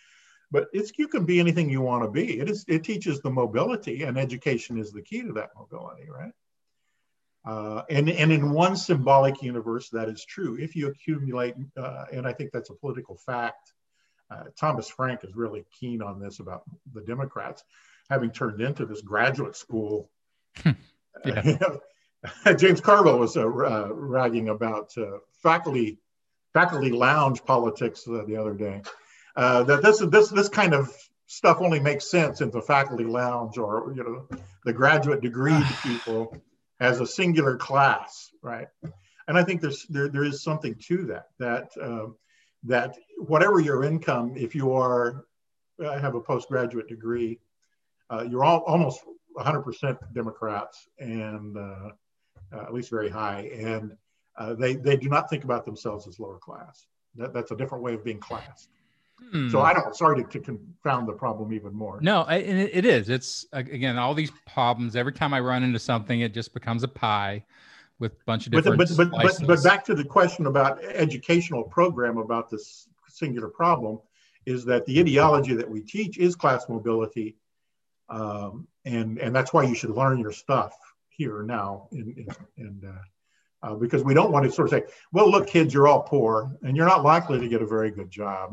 but it's, you can be anything you want to be. It is, it teaches the mobility, and education is the key to that mobility, right? Uh, and, and in one symbolic universe, that is true. If you accumulate, uh, and I think that's a political fact, uh, Thomas Frank is really keen on this about the Democrats, having turned into this graduate school. Yeah. uh, James Carville was uh, uh, ragging about uh, faculty faculty lounge politics uh, the other day. Uh, that this this this kind of stuff only makes sense in the faculty lounge, or you know, the graduate degree people as a singular class, right? And I think there's there there is something to that. That uh, that whatever your income, if you are uh, have a postgraduate degree, uh, you're all almost one hundred percent Democrats, and uh, uh, at least very high, and uh, they they do not think about themselves as lower class. That, that's a different way of being classed. Hmm. So I don't. Sorry to, to confound the problem even more. No, I, and it, it is. It's again all these problems. Every time I run into something, it just becomes a pie with a bunch of different. But but but, but but back to the question about educational program about this singular problem, is that the ideology that we teach is class mobility, um, and and that's why you should learn your stuff here now, in, in, and uh, uh, because we don't want to sort of say, well, look, kids, you're all poor, and you're not likely to get a very good job.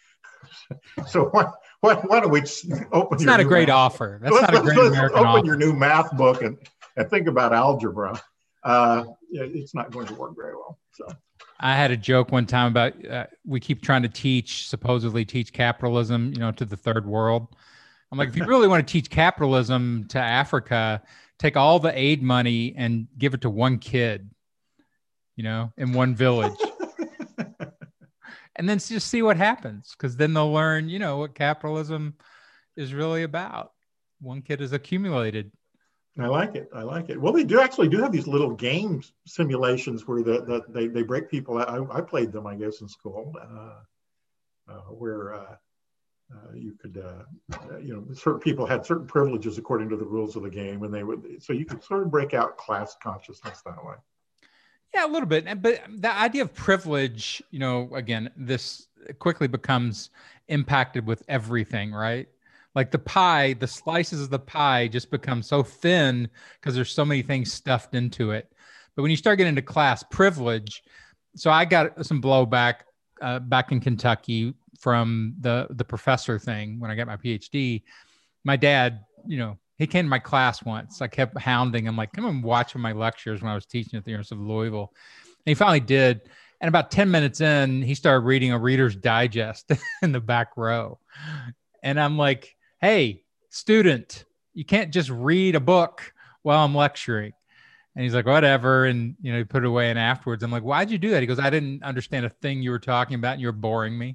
So why, why, why don't we open? It's not a great math. offer. That's let's, not a great let's American open offer. your new math book and, and think about algebra. Uh, it's not going to work very well. So I had a joke one time about uh, we keep trying to teach, supposedly teach capitalism, you know, to the third world. I'm like, if you really want to teach capitalism to Africa, take all the aid money and give it to one kid, you know, in one village. And then just see what happens, because then they'll learn, you know, what capitalism is really about. One kid is accumulated. I like it. I like it. Well, they do actually do have these little game simulations where the, the, they, they break people out. I, I played them, I guess, in school, uh, uh, where uh, uh, you could, uh, you know, certain people had certain privileges according to the rules of the game, and they would, so you could sort of break out class consciousness that way. Yeah, a little bit. But the idea of privilege, you know, again, this quickly becomes impacted with everything, right? Like the pie, the slices of the pie just become so thin because there's so many things stuffed into it. But when you start getting into class privilege, so I got some blowback uh, back in Kentucky from the, the professor thing when I got my PhD. My dad, you know, he came to my class once. I kept hounding him, like, come and watch my lectures when I was teaching at the University of Louisville. And he finally did. And about ten minutes in, he started reading a Reader's Digest in the back row. And I'm like, hey, student, you can't just read a book while I'm lecturing. And he's like, whatever. And, you know, he put it away. And afterwards, I'm like, why'd you do that? He goes, I didn't understand a thing you were talking about, and you're boring me.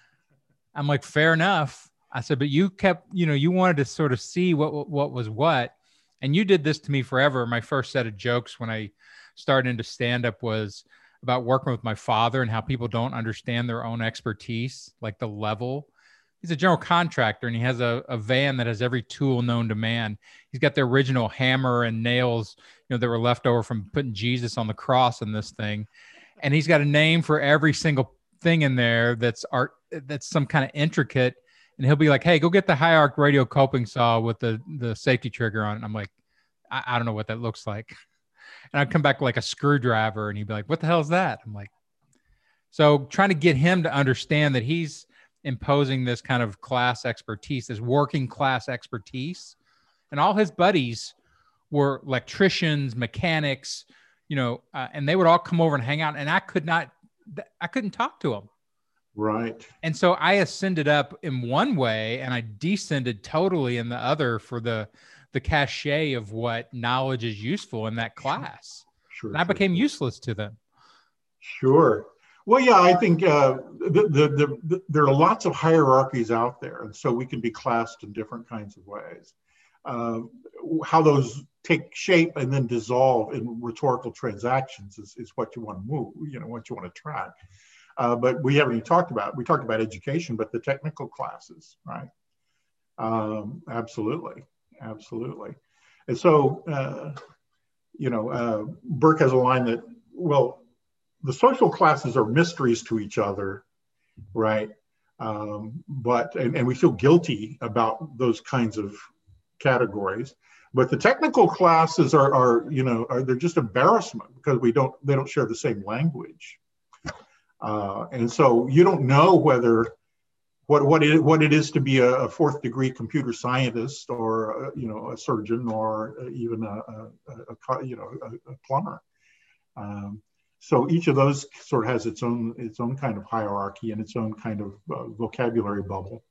I'm like, fair enough. I said, but you kept, you know, you wanted to sort of see what what was what. And you did this to me forever. My first set of jokes when I started into stand-up was about working with my father and how people don't understand their own expertise, like the level. He's a general contractor, and he has a, a van that has every tool known to man. He's got the original hammer and nails, you know, that were left over from putting Jesus on the cross in this thing. And he's got a name for every single thing in there that's art, that's some kind of intricate. And he'll be like, hey, go get the high arc radio coping saw with the, the safety trigger on it. And I'm like, I, I don't know what that looks like. And I'd come back with like a screwdriver, and he'd be like, what the hell is that? I'm like, so trying to get him to understand that he's imposing this kind of class expertise, this working class expertise. And all his buddies were electricians, mechanics, you know, uh, and they would all come over and hang out. And I could not, I couldn't talk to them. Right. And so I ascended up in one way, and I descended totally in the other for the the cachet of what knowledge is useful in that class. Sure. And I became sure. useless to them. Sure. Well, yeah, I think uh, the, the, the, the, there are lots of hierarchies out there, and so we can be classed in different kinds of ways. Uh, how those take shape and then dissolve in rhetorical transactions is, is what you want to move, you know, what you want to track. Uh, but we haven't even talked about, we talked about education, but the technical classes, right? Um, absolutely, absolutely. And so, uh, you know, uh, Burke has a line that, well, the social classes are mysteries to each other, right? Um, but and, and we feel guilty about those kinds of categories. But the technical classes are, are you know, are they're just embarrassment because we don't they don't share the same language, uh, and so you don't know whether what what it what it is to be a, a fourth degree computer scientist or a, you know a surgeon or even a, a, a, a you know a, a plumber. Um, so each of those sort of has its own its own kind of hierarchy and its own kind of uh, vocabulary bubble.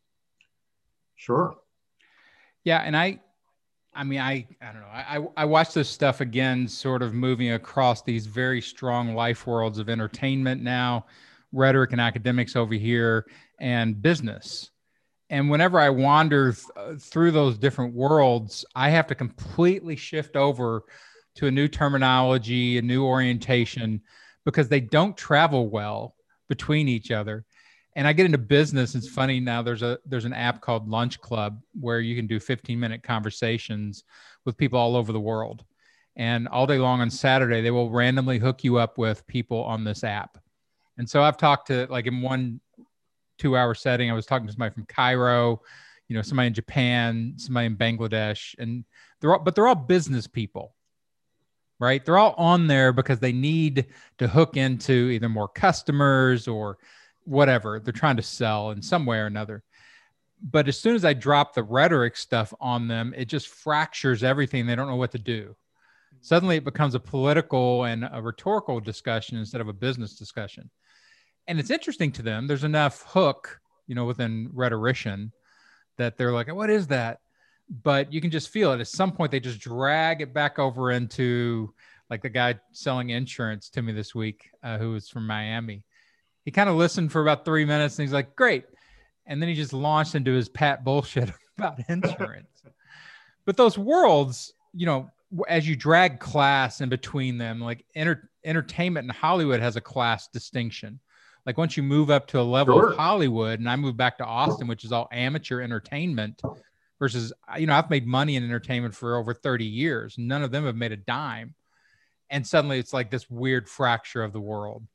Sure. Yeah, and I. I mean, I, I don't know. I, I watch this stuff again, sort of moving across these very strong life worlds of entertainment now, rhetoric and academics over here, and business. And whenever I wander th- through those different worlds, I have to completely shift over to a new terminology, a new orientation, because they don't travel well between each other. And I get into business. It's funny now. There's a there's an app called Lunch Club where you can do fifteen minute conversations with people all over the world. And all day long on Saturday, they will randomly hook you up with people on this app. And so I've talked to, like, in one two hour setting, I was talking to somebody from Cairo, you know, somebody in Japan, somebody in Bangladesh, and they're all, but they're all business people, right? They're all on there because they need to hook into either more customers or whatever they're trying to sell in some way or another. But as soon as I drop the rhetoric stuff on them, it just fractures everything. They don't know what to do. Suddenly it becomes a political and a rhetorical discussion instead of a business discussion. And it's interesting to them. There's enough hook, you know, within rhetorician that they're like, what is that? But you can just feel it. At some point, they just drag it back over into, like, the guy selling insurance to me this week, uh, who was from Miami. He kind of listened for about three minutes and he's like, great. And then he just launched into his pat bullshit about insurance. But those worlds, you know, as you drag class in between them, like enter- entertainment in Hollywood has a class distinction. Like once you move up to a level sure. of Hollywood, and I moved back to Austin, which is all amateur entertainment versus, you know, I've made money in entertainment for over thirty years. None of them have made a dime. And suddenly it's like this weird fracture of the world.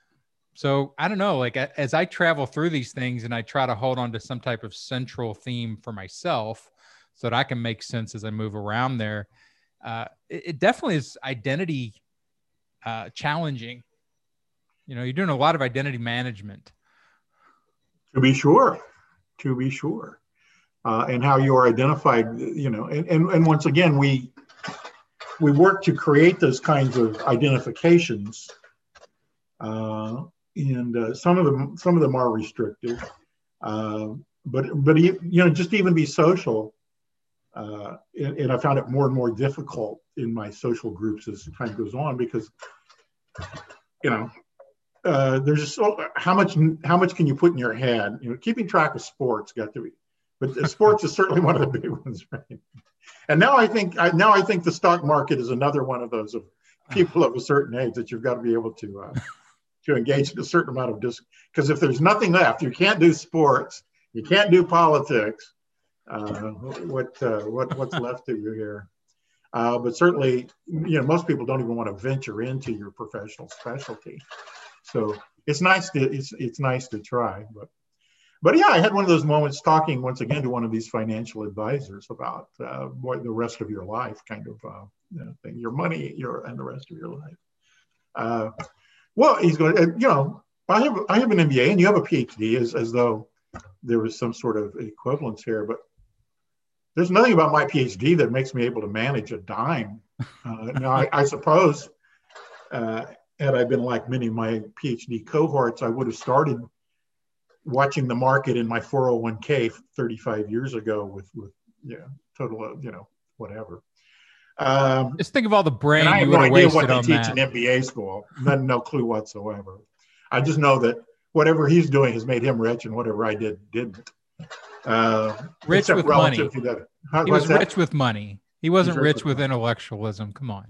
So I don't know, like as I travel through these things and I try to hold on to some type of central theme for myself so that I can make sense as I move around there, uh, it, it definitely is identity uh, challenging. You know, you're doing a lot of identity management. To be sure, to be sure. Uh, and how you are identified, you know, and, and, and once again, we, we work to create those kinds of identifications. Uh, and uh, some of them, some of them are restrictive, uh, but but you know, just to even be social, uh, and, and I found it more and more difficult in my social groups as time goes on because, you know, uh, there's just so, how much how much can you put in your head? You know, keeping track of sports got to be, but sports is certainly one of the big ones, right? And now I think I, now I think the stock market is another one of those of people of a certain age that you've got to be able to. Uh, to engage in a certain amount of dis, because if there's nothing left, you can't do sports, you can't do politics. Uh, what uh, what what's left of you here? Uh, but certainly, you know, most people don't even want to venture into your professional specialty. So it's nice to it's it's nice to try. But but yeah, I had one of those moments talking once again to one of these financial advisors about uh, what the rest of your life kind of uh, you know, thing, your money, your and the rest of your life. Uh, Well, he's going, you know, I have I have an M B A and you have a P H D, as, as though there was some sort of equivalence here. But there's nothing about my P H D that makes me able to manage a dime. Uh, now, I, I suppose uh, had I been like many of my P H D cohorts, I would have started watching the market in my four oh one k thirty-five years ago with, with yeah, total, you know, whatever. Um, Just think of all the brain I have you would no have idea wasted what they on teach that. in M B A school. No, no clue whatsoever. I just know that whatever he's doing has made him rich, and whatever I did didn't. Uh, rich with money. To that. How, he was that? rich with money. He wasn't rich, rich with, with intellectualism. Come on.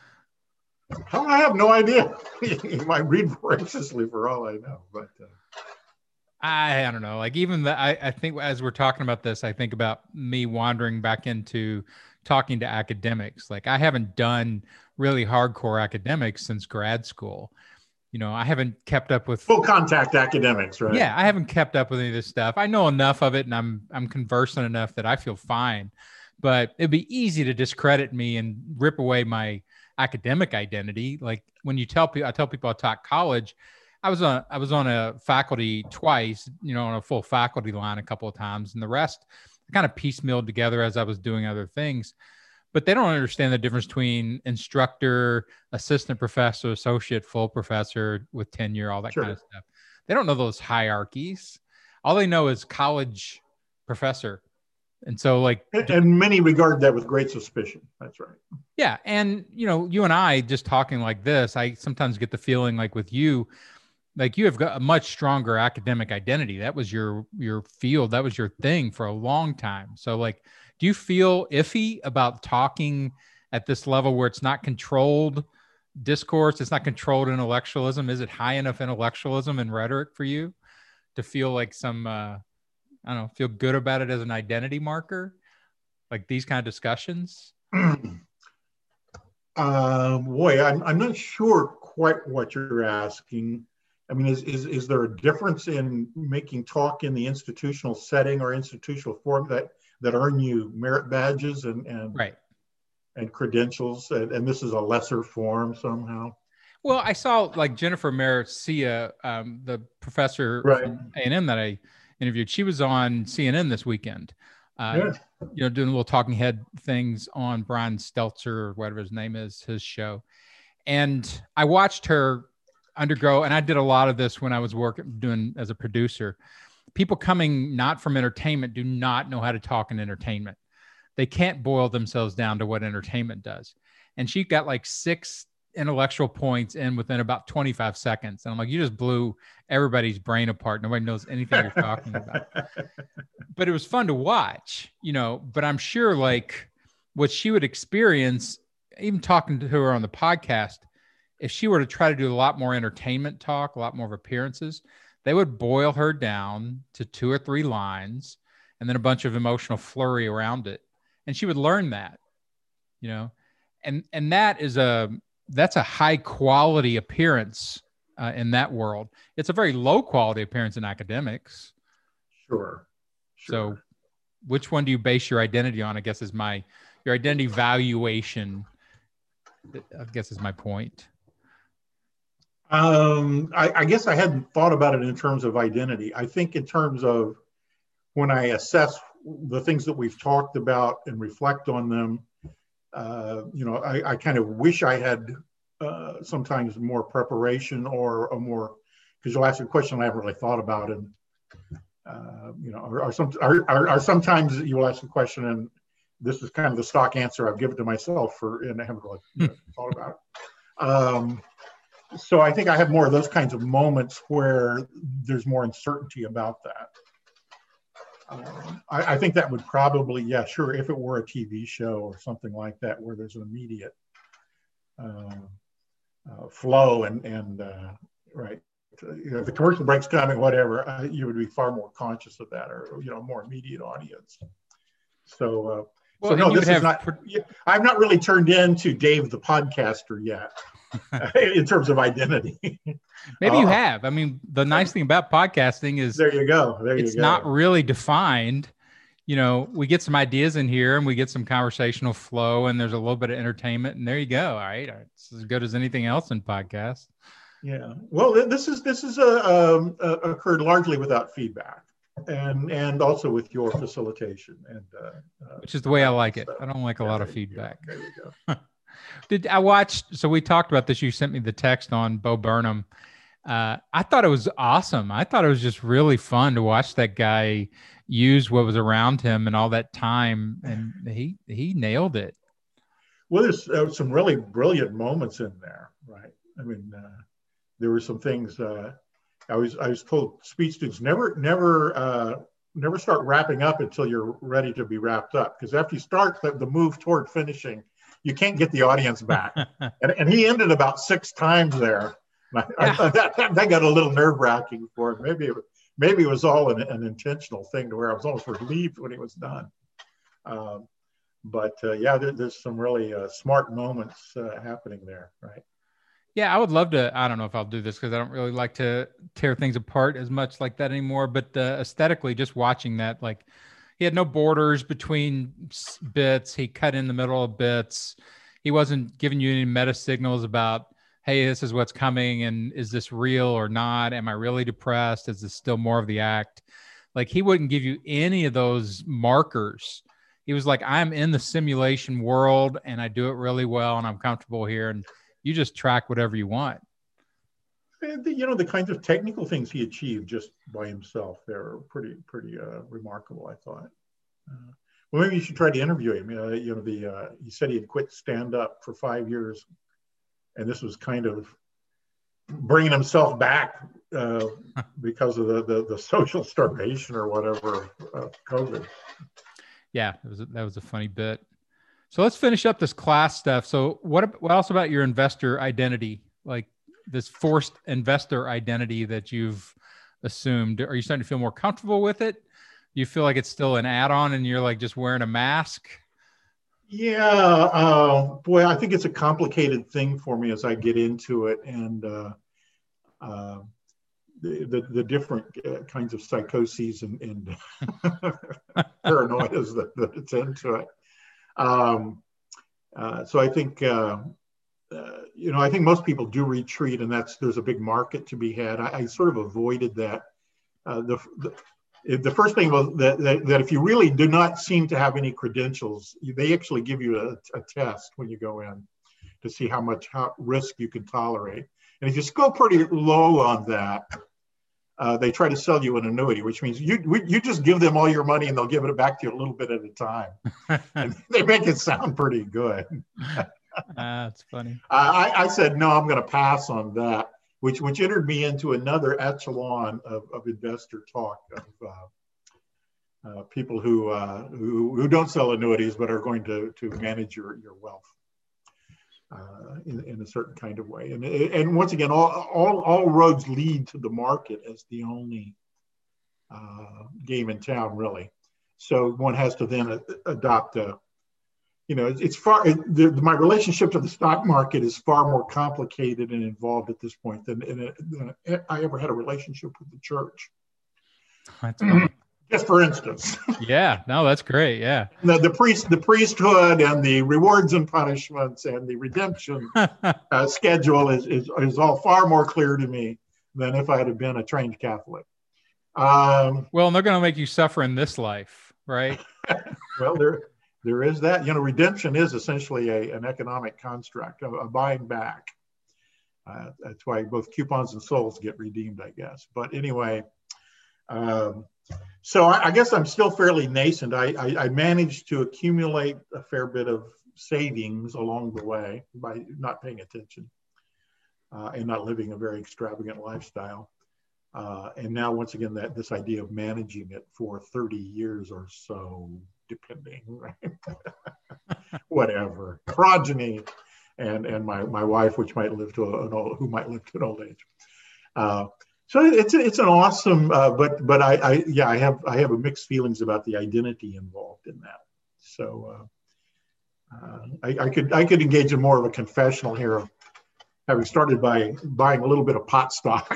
I have no idea. He might read voraciously for all I know, but. Uh, I, I don't know. Like even the, I, I think as we're talking about this, I think about me wandering back into talking to academics. Like I haven't done really hardcore academics since grad school. You know, I haven't kept up with full contact academics, right? Yeah, I haven't kept up with any of this stuff. I know enough of it, and I'm I'm conversant enough that I feel fine. But it'd be easy to discredit me and rip away my academic identity. Like when you tell people, I tell people I taught college. I was on I was on a faculty twice, you know, on a full faculty line a couple of times, and the rest I kind of piecemealed together as I was doing other things. But they don't understand the difference between instructor, assistant professor, associate, full professor with tenure, all that Sure. kind of stuff. They don't know those hierarchies. All they know is college professor. And so like, and, and many regard that with great suspicion. That's right. Yeah. And, you know, you and I just talking like this, I sometimes get the feeling like with you, like you have got a much stronger academic identity. That was your, your field. That was your thing for a long time. So like, do you feel iffy about talking at this level where it's not controlled discourse? It's not controlled intellectualism. Is it high enough intellectualism and rhetoric for you to feel like some, uh, I don't know, feel good about it as an identity marker? Like these kind of discussions? uh, boy, I'm, I'm not sure quite what you're asking. I mean, is, is, is there a difference in making talk in the institutional setting or institutional form that that earn you merit badges and and right. and credentials, and, and this is a lesser form somehow? Well, I saw like Jennifer Mercia, um, the professor right. from A and M that I interviewed. She was on C N N this weekend, uh, yeah. you know, doing little talking head things on Brian Stelter or whatever his name is, his show. And I watched her undergo, and I did a lot of this when I was working, doing as a producer. People coming not from entertainment do not know how to talk in entertainment. They can't boil themselves down to what entertainment does. And she got like six intellectual points in within about twenty-five seconds. And I'm like, you just blew everybody's brain apart. Nobody knows anything you're talking about. But it was fun to watch, you know, but I'm sure like what she would experience, even talking to her on the podcast, if she were to try to do a lot more entertainment talk, a lot more of appearances, they would boil her down to two or three lines and then a bunch of emotional flurry around it. And she would learn that, you know, and, and that is a, that's a high quality appearance uh, in that world. It's a very low quality appearance in academics. Sure. sure. So which one do you base your identity on? I guess is my, your identity valuation, I guess is my point. Um, I, I guess I hadn't thought about it in terms of identity. I think in terms of when I assess the things that we've talked about and reflect on them, uh, you know, I, I kind of wish I had uh, sometimes more preparation or a more, because you'll ask a question I haven't really thought about, and uh, you know, or, or some, or, or, or sometimes you will ask a question and this is kind of the stock answer I've given to myself for, and I haven't really you know, thought about it. Um, So I think I have more of those kinds of moments where there's more uncertainty about that. Um, I, I think that would probably, yeah, sure, if it were a T V show or something like that, where there's an immediate uh, uh, flow and, and uh, right, you know, the commercial break's coming, whatever, uh, you would be far more conscious of that, or, you know, more immediate audience. So, uh, well, so no, this is not, per- I've not really turned into Dave the podcaster yet. In terms of identity. Maybe uh, you have. I mean, the nice thing about podcasting is there you go. There it's you go. not really defined. You know, we get some ideas in here and we get some conversational flow and there's a little bit of entertainment and there you go. All right. It's as good as anything else in podcasts. Yeah. Well, this is, this is a, um, uh, occurred largely without feedback and, and also with your facilitation and, uh, uh, which is the way I like it. I don't like a yeah, lot of there feedback. You go. There you go. Did I watched, so we talked about this. You sent me the text on Bo Burnham. Uh, I thought it was awesome. I thought it was just really fun to watch that guy use what was around him and all that time. And he, he nailed it. Well, there's uh, some really brilliant moments in there, right? I mean, uh, there were some things uh, I was, I was told speech students never, never, uh, never start wrapping up until you're ready to be wrapped up. Because after you start the, the move toward finishing, you can't get the audience back. and, and he ended about six times there. I, yeah. I, that, that, that got a little nerve wracking for him. Maybe it, maybe it was all an, an intentional thing to where I was almost relieved when he was done. Um, but uh, yeah, there, there's some really uh, smart moments uh, happening there, right? Yeah, I would love to. I don't know if I'll do this because I don't really like to tear things apart as much like that anymore. But uh, aesthetically, just watching that, like he had no borders between bits. He cut in the middle of bits. He wasn't giving you any meta signals about, hey, this is what's coming, and is this real or not? Am I really depressed? Is this still more of the act? Like he wouldn't give you any of those markers. He was like, I'm in the simulation world, and I do it really well, and I'm comfortable here, and you just track whatever you want. And the, you know, the kinds of technical things he achieved just by himself, they're pretty, pretty uh, remarkable, I thought. Uh, well, maybe you should try to interview him. Uh, you know, the uh, he said he had quit stand up for five years, and this was kind of bringing himself back uh, because of the, the the social starvation or whatever of COVID. Yeah, it was a, that was a funny bit. So let's finish up this class stuff. So what, what else about your investor identity? Like this forced investor identity that you've assumed? Are you starting to feel more comfortable with it? Do you feel like it's still an add-on and you're like just wearing a mask? Yeah, uh, boy, I think it's a complicated thing for me as I get into it, and uh, uh, the, the the different uh, kinds of psychoses and, and paranoias that, that it's into it. Um, uh, so I think, uh, uh, you know, I think most people do retreat, and that's there's a big market to be had. I, I sort of avoided that. Uh, the, the the first thing was that, that that if you really do not seem to have any credentials, they actually give you a, a test when you go in to see how much how, risk you can tolerate. And if you go pretty low on that, uh, they try to sell you an annuity, which means you you just give them all your money and they'll give it back to you a little bit at a time. And they make it sound pretty good. uh, that's funny. I, I said, no, I'm going to pass on that, which which entered me into another echelon of, of investor talk of uh, uh, people who, uh, who who don't sell annuities but are going to to manage your your wealth uh, in, in a certain kind of way. And and once again, all all, all roads lead to the market as the only uh, game in town, really. So one has to then adopt a, you know, it's far, the, my relationship to the stock market is far more complicated and involved at this point than, than I ever had a relationship with the church. That's funny. Just for instance. Yeah, no, that's great. Yeah. The, the priest, the priesthood and the rewards and punishments and the redemption uh, schedule is, is, is all far more clear to me than if I had been a trained Catholic. Um, well, and they're going to make you suffer in this life, right? Well, there, there is that. You know, redemption is essentially a, an economic construct, a, a buying back. Uh, that's why both coupons and souls get redeemed, I guess. But anyway, um, so I, I guess I'm still fairly nascent. I, I, I managed to accumulate a fair bit of savings along the way by not paying attention uh, and not living a very extravagant lifestyle. Uh, and now, once again, that this idea of managing it for thirty years or so, depending, right? Whatever, progeny, and and my my wife, which might live to an old, who might live to an old age. Uh, so it's it's an awesome, uh, but but I, I yeah I have I have a mixed feelings about the identity involved in that. So uh, uh, I, I could I could engage in more of a confessional here, having started by buying a little bit of pot stock.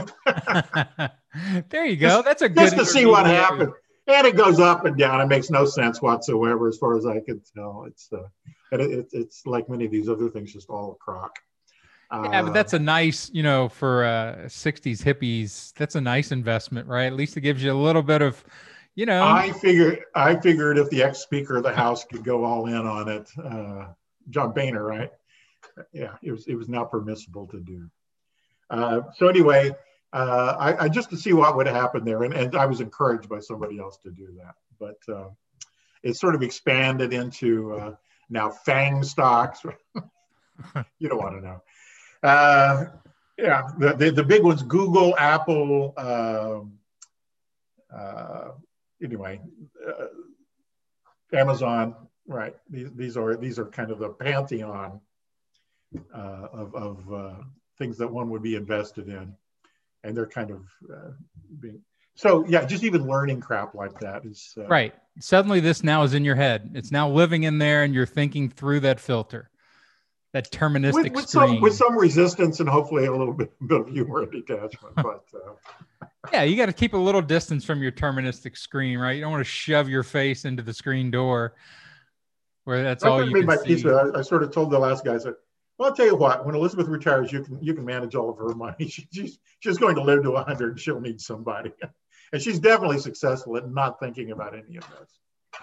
There you go. Just, That's a good just to see what happens. And it goes up and down. It makes no sense whatsoever, as far as I can tell. It's uh, it, it, it's like many of these other things, just all a crock. Uh, yeah, but that's a nice, you know, for uh, sixties hippies. That's a nice investment, right? At least it gives you a little bit of, you know. I figured. I figured if the ex-speaker of the House could go all in on it, uh, John Boehner, right? Yeah, it was it was now permissible to do. Uh, so anyway, uh, I, I just to see what would happen there, and, and I was encouraged by somebody else to do that. But uh, it sort of expanded into uh, now FANG stocks. You don't want to know. Uh, yeah, the, the the big ones: Google, Apple. Um, uh, anyway, uh, Amazon. Right. These these are these are kind of the pantheon Uh, of, of uh, things that one would be invested in, and they're kind of uh, being so yeah just even learning crap like that is uh, right. Suddenly this now is in your head. It's now living in there and you're thinking through that filter. that deterministic with, with screen. some with some resistance and hopefully a little bit, bit of humor and detachment. But uh... yeah, you got to keep a little distance from your deterministic screen, right? You don't want to shove your face into the screen door where that's I all you made can my see. peace with it. I, I sort of told the last guy, I said, well, I'll tell you what, when Elizabeth retires, you can you can manage all of her money. She, she's, she's going to live to one hundred. She'll need somebody. And she's definitely successful at not thinking about any of this.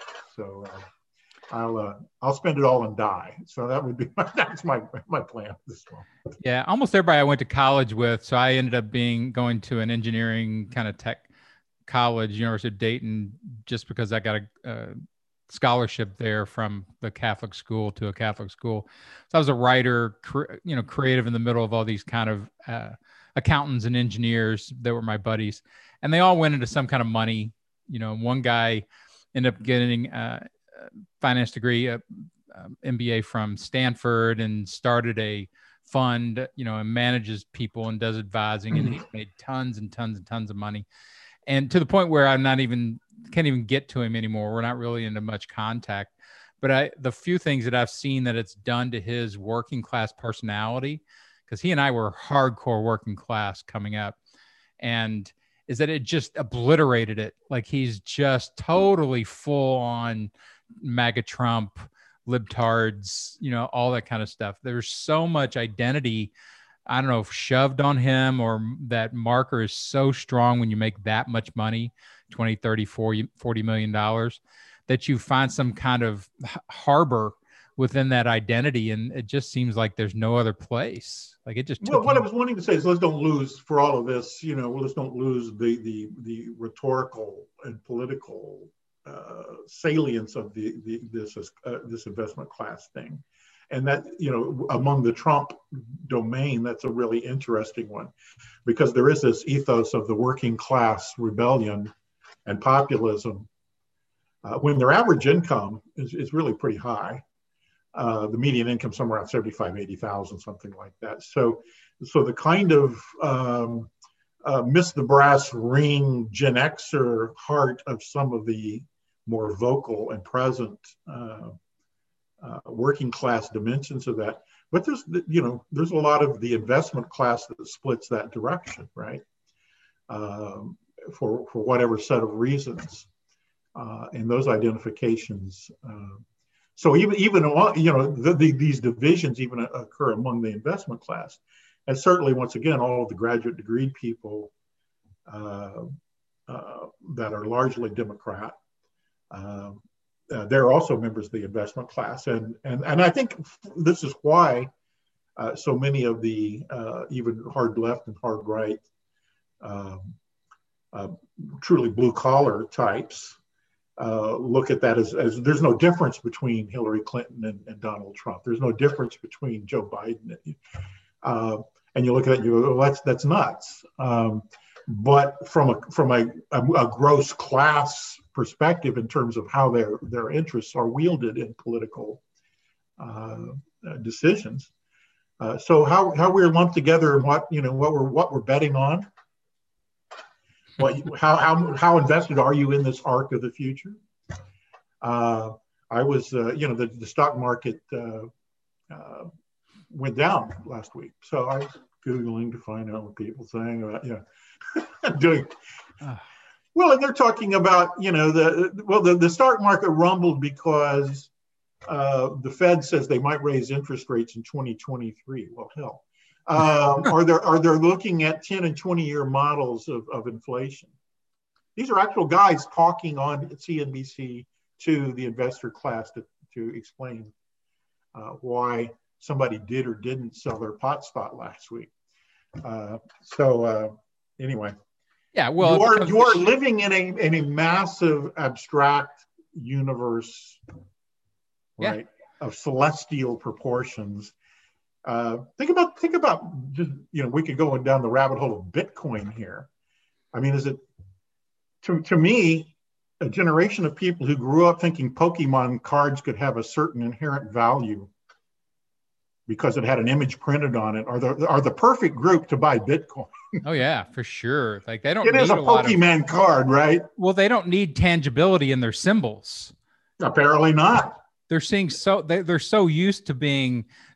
So uh, I'll uh, I'll spend it all and die. So that would be my, that's my my plan this one. Yeah, almost everybody I went to college with. So I ended up being going to an engineering kind of tech college, University of Dayton, just because I got a, a scholarship there from the Catholic school to a Catholic school. So I was a writer, cre- you know, creative in the middle of all these kind of uh, accountants and engineers that were my buddies, and they all went into some kind of money. You know, one guy ended up getting uh, a finance degree, a, a M B A from Stanford, and started a fund, you know, and manages people and does advising, and he's made tons and tons and tons of money. And to the point where I'm not even, can't even get to him anymore. We're not really into much contact, but I, the few things that I've seen that it's done to his working class personality, because he and I were hardcore working class coming up, and is that it just obliterated it. Like he's just totally full on MAGA Trump, libtards, you know, all that kind of stuff. There's so much identity, I don't know if shoved on him, or that marker is so strong when you make that much money, twenty, thirty, forty, forty million dollars, that you find some kind of harbor within that identity. And it just seems like there's no other place. Like it just, well, what him. I was wanting to say is let's don't lose for all of this, you know, let's don't lose the, the, the rhetorical and political uh, salience of the, the this, uh, this investment class thing. And that, you know, among the Trump domain, that's a really interesting one, because there is this ethos of the working class rebellion and populism uh, when their average income is, is really pretty high. Uh, the median income somewhere around seventy-five, eighty thousand, something like that. So, so the kind of um, uh, miss the brass ring Gen Xer heart of some of the more vocal and present uh, Uh, working class dimensions of that, but there's, you know, there's a lot of the investment class that splits that direction, right? Um, for for whatever set of reasons, uh, and those identifications. Uh, so even even you know the, the, these divisions even occur among the investment class, and certainly once again all of the graduate degree people uh, uh, that are largely Democrat. Uh, Uh, they're also members of the investment class. And, and, and I think this is why uh, so many of the uh, even hard left and hard right, um, uh, truly blue collar types uh, look at that as, as there's no difference between Hillary Clinton and, and Donald Trump. There's no difference between Joe Biden. Uh, and you look at it and you go, well, that's, that's nuts. Um, but from a, from a, a, a gross class perspective in terms of how their their interests are wielded in political uh, uh, decisions. Uh, so how how we're lumped together and what you know what we're what we're betting on. What how how how invested are you in this arc of the future? Uh, I was uh, you know the, the stock market uh, uh, went down last week, so I was Googling to find out what people saying about you know doing. Well, and they're talking about, you know, the well, the, the stock market rumbled because uh, the Fed says they might raise interest rates in twenty twenty-three. Well, hell, um, are they are they looking at ten and twenty year models of, of inflation? These are actual guys talking on C N B C to the investor class to, to explain uh, why somebody did or didn't sell their pot spot last week. Uh, so uh, anyway. Yeah, well, you are you are living in a in a massive abstract universe, right, yeah. of celestial proportions. Uh, think about think about just, you know we could go down the rabbit hole of Bitcoin here. I mean, is it to to me a generation of people who grew up thinking Pokemon cards could have a certain inherent value because it had an image printed on it, are the are the perfect group to buy Bitcoin. Oh yeah, for sure. Like they don't. It need is a, a Pokemon of, card, right? Well, they don't need tangibility in their symbols. Apparently not. They're seeing so they, they're so used to being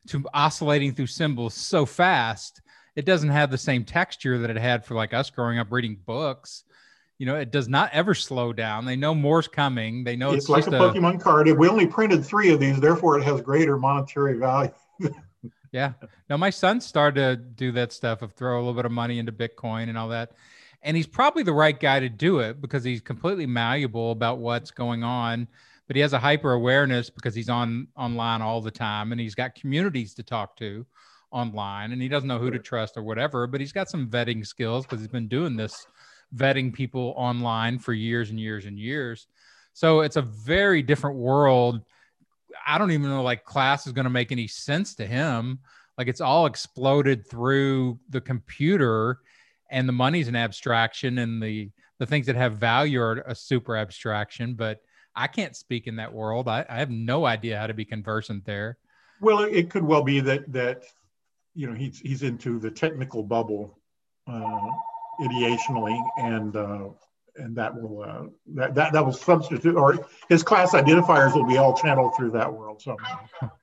to oscillating through symbols so fast, it doesn't have the same texture that it had for like us growing up reading books. You know, it does not ever slow down. They know more's coming. They know it's, it's like just a a Pokemon card. We only printed three of these, therefore it has greater monetary value. Yeah. Now my son started to do that stuff of throw a little bit of money into Bitcoin and all that. And he's probably the right guy to do it because he's completely malleable about what's going on, but he has a hyper awareness because he's on online all the time and he's got communities to talk to online and he doesn't know who to trust or whatever, but he's got some vetting skills because he's been doing this vetting people online for years and years and years. So it's a very different world. I don't even know like class is going to make any sense to him. Like it's all exploded through the computer and the money's an abstraction and the, the things that have value are a super abstraction, but I can't speak in that world. I, I have no idea how to be conversant there. Well, it could well be that, that, you know, he's, he's into the technical bubble uh, ideationally and, uh, and that will uh, that, that that will substitute, or his class identifiers will be all channeled through that world somehow.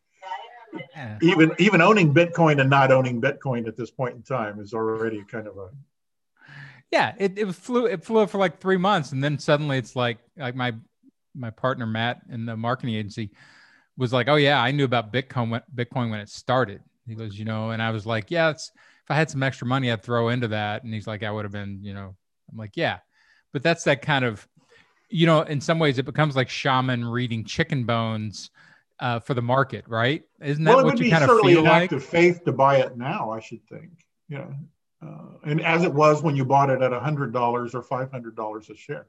Yeah. Even even owning Bitcoin and not owning Bitcoin at this point in time is already kind of a yeah. It it flew it flew for like three months, and then suddenly it's like like my my partner Matt in the marketing agency was like, oh yeah, I knew about Bitcoin when, Bitcoin when it started. He goes, you know, and I was like, yeah, it's, if I had some extra money, I'd throw into that. And he's like, I would have been, you know, I'm like, yeah. But that's that kind of, you know, in some ways it becomes like shaman reading chicken bones uh, for the market, right? Isn't that well, what you kind of feel like? Well, it would be certainly an act of faith to buy it now, I should think. Yeah. Uh, and as it was when you bought it at one hundred dollars or five hundred dollars a share.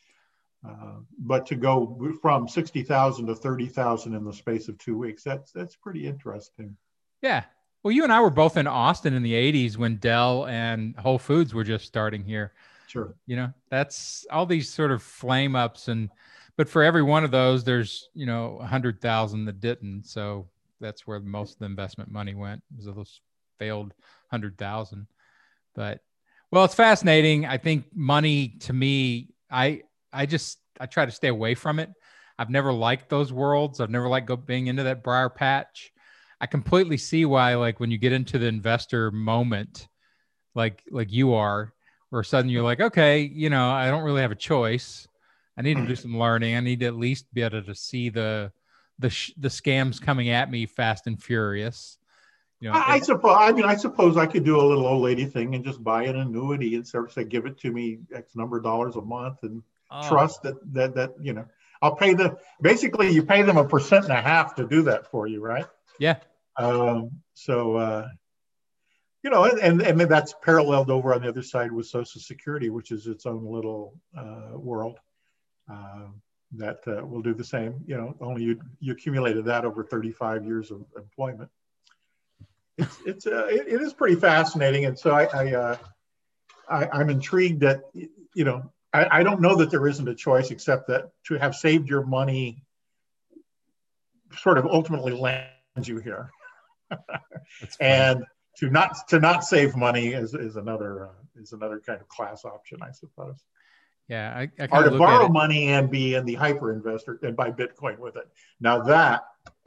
Uh, but to go from sixty thousand to thirty thousand in the space of two weeks, that's that's pretty interesting. Yeah. Well, you and I were both in Austin in the eighties when Dell and Whole Foods were just starting here. Sure. You know, that's all these sort of flame ups. And, but for every one of those, there's, you know, a hundred thousand that didn't. So that's where most of the investment money went, was those failed hundred thousand. But, well, it's fascinating. I think money to me, I, I just, I try to stay away from it. I've never liked those worlds. I've never liked go, being into that briar patch. I completely see why, like when you get into the investor moment, like, like you are, where suddenly you're like, okay, you know, I don't really have a choice. I need to do some learning. I need to at least be able to see the the sh- the scams coming at me fast and furious. You know, I, I it, suppose. I mean, I suppose I could do a little old lady thing and just buy an annuity and sort of say, give it to me X number of dollars a month and oh. trust that that that you know, I'll pay the. Basically, you pay them a percent and a half to do that for you, right? Yeah. Um, so. Uh, You know, and, and that's paralleled over on the other side with Social Security, which is its own little uh, world uh, that uh, will do the same. You know, only you, you accumulated that over thirty-five years of employment. It's it's uh, it, it is pretty fascinating, and so I, I, uh, I I'm intrigued that you know I, I don't know that there isn't a choice except that to have saved your money sort of ultimately lands you here, and. To not to not save money is, is another uh, is another kind of class option, I suppose. Yeah, I, I or to borrow money and be in the hyper investor and buy Bitcoin with it. Now that.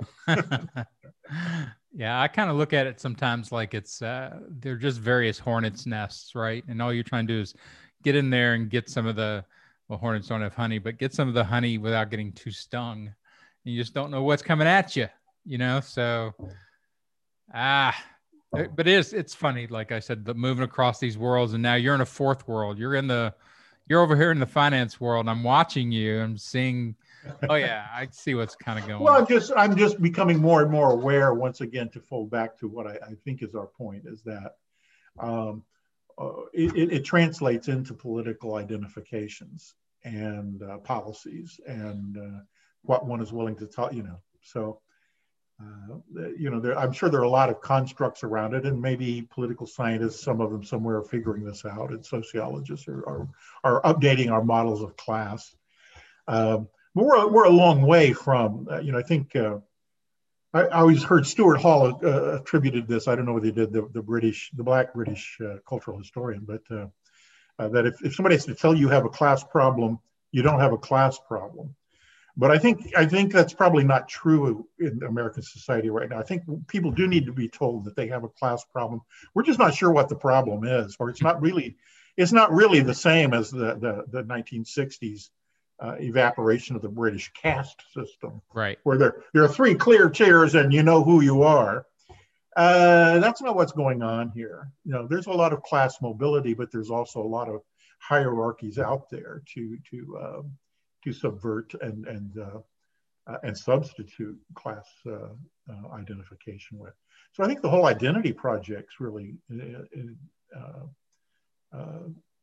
Yeah, I kind of look at it sometimes like it's uh, they're just various hornets' nests, right? And all you're trying to do is get in there and get some of the well, hornets don't have honey, but get some of the honey without getting too stung. And you just don't know what's coming at you, you know. So ah. But it is, it's funny, like I said, the moving across these worlds, and now you're in a fourth world. You're in the, you're over here in the finance world. And I'm watching you. I'm seeing, oh yeah, I see what's kind of going. Well, I'm just, I'm just becoming more and more aware. Once again, to fold back to what I, I think is our point, is that um, uh, it, it translates into political identifications and uh, policies and uh, what one is willing to talk. You know, so. Uh, you know, there, I'm sure there are a lot of constructs around it, and maybe political scientists, some of them somewhere, are figuring this out, and sociologists are are, are updating our models of class. Um, but we're we're a long way from, uh, you know, I think uh, I, I always heard Stuart Hall uh, attributed this. I don't know whether he did, the the British, the Black British uh, cultural historian, but uh, uh, that if, if somebody has to tell you you have a class problem, you don't have a class problem. but I think I think that's probably not true in American society right now. I think people do need to be told that they have a class problem. We're just not sure what the problem is, or it's not really it's not really the same as the the, the nineteen sixties uh, evaporation of the British caste system, right? Where there there are three clear chairs and you know who you are. Uh, that's not what's going on here. You know, there's a lot of class mobility, but there's also a lot of hierarchies out there to to uh, to subvert and and uh, uh, and substitute class uh, uh, identification with. So I think the whole identity project's really uh, uh,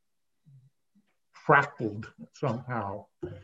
fractaled somehow,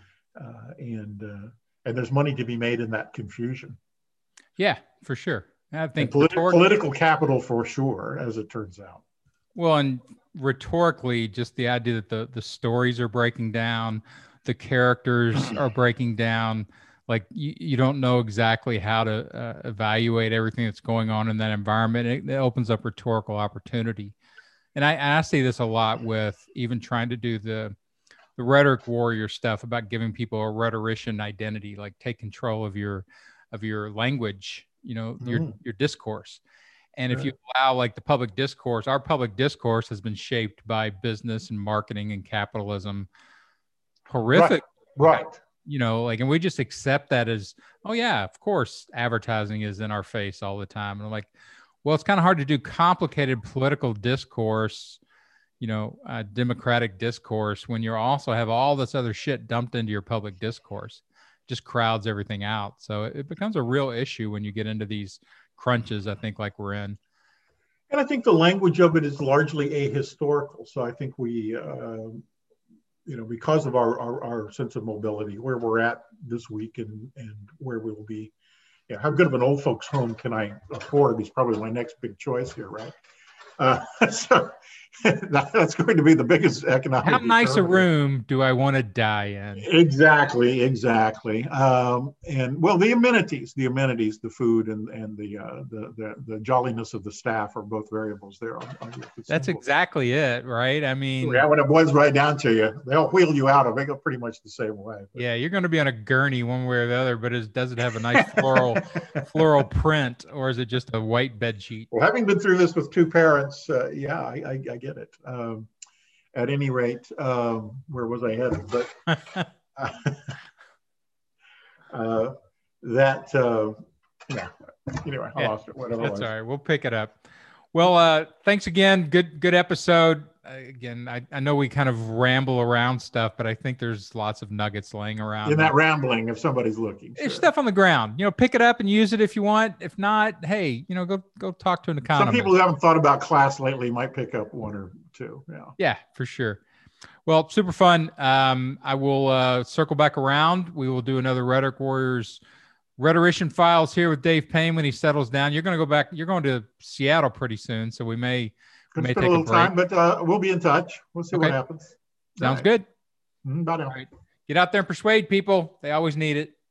uh, and uh, and there's money to be made in that confusion. Yeah, for sure. I think politi- political capital for sure, as it turns out. Well, and rhetorically, just the idea that the the stories are breaking down, the characters are breaking down. Like you, you don't know exactly how to uh, evaluate everything that's going on in that environment. It, it opens up rhetorical opportunity. And I, and I see this a lot with even trying to do the the rhetoric warrior stuff about giving people a rhetorician identity, like take control of your of your language, you know, mm. your your discourse. And if you allow like the public discourse, our public discourse has been shaped by business and marketing and capitalism. Horrific. Right. right. You know, like, and we just accept that as, oh yeah, of course, advertising is in our face all the time. And I'm like, well, it's kind of hard to do complicated political discourse, you know, uh, democratic discourse when you also have all this other shit dumped into your public discourse. Just crowds everything out. So it becomes a real issue when you get into these crunches, I think, like we're in. And I think the language of it is largely ahistorical. So I think we, uh, you know, because of our, our, our sense of mobility, where we're at this week and, and where we will be, yeah, how good of an old folks home can I afford is probably my next big choice here, right? Uh, so that, that's going to be the biggest economic. How nice a room do I want to die in? Exactly, exactly. Um, and well, the amenities, the amenities, the food, and and the uh, the, the the jolliness of the staff are both variables there. On, on that's exactly it, right? I mean, yeah, when it boils right down to you, they'll wheel you out of it. Go pretty much the same way. But. Yeah, you're going to be on a gurney one way or the other, but it, does it have a nice floral floral print, or is it just a white bed sheet? Well, having been through this with two parents, uh, yeah, I, I, I get it. Um, at any rate, um, where was I headed? But uh, uh, that, uh, yeah. Anyway, I yeah, lost it. Whatever. That's all right. We'll pick it up. Well, uh, thanks again. Good, good episode. Uh, again, I, I know we kind of ramble around stuff, but I think there's lots of nuggets laying around. In that rambling, if somebody's looking, there's sure. stuff on the ground. You know, pick it up and use it if you want. If not, hey, you know, go go talk to an economist. Some people who haven't thought about class lately might pick up one or two. Yeah. Yeah, for sure. Well, super fun. Um, I will uh, circle back around. We will do another Rhetoric Warriors Rhetorician Files here with Dave Payne when he settles down. You're going to go back. You're going to Seattle pretty soon, so we may. Could spend a little a time, but uh, we'll be in touch. We'll see okay. what happens. Sounds right. good. Mm-hmm, bye now. All right. Get out there and persuade people. They always need it.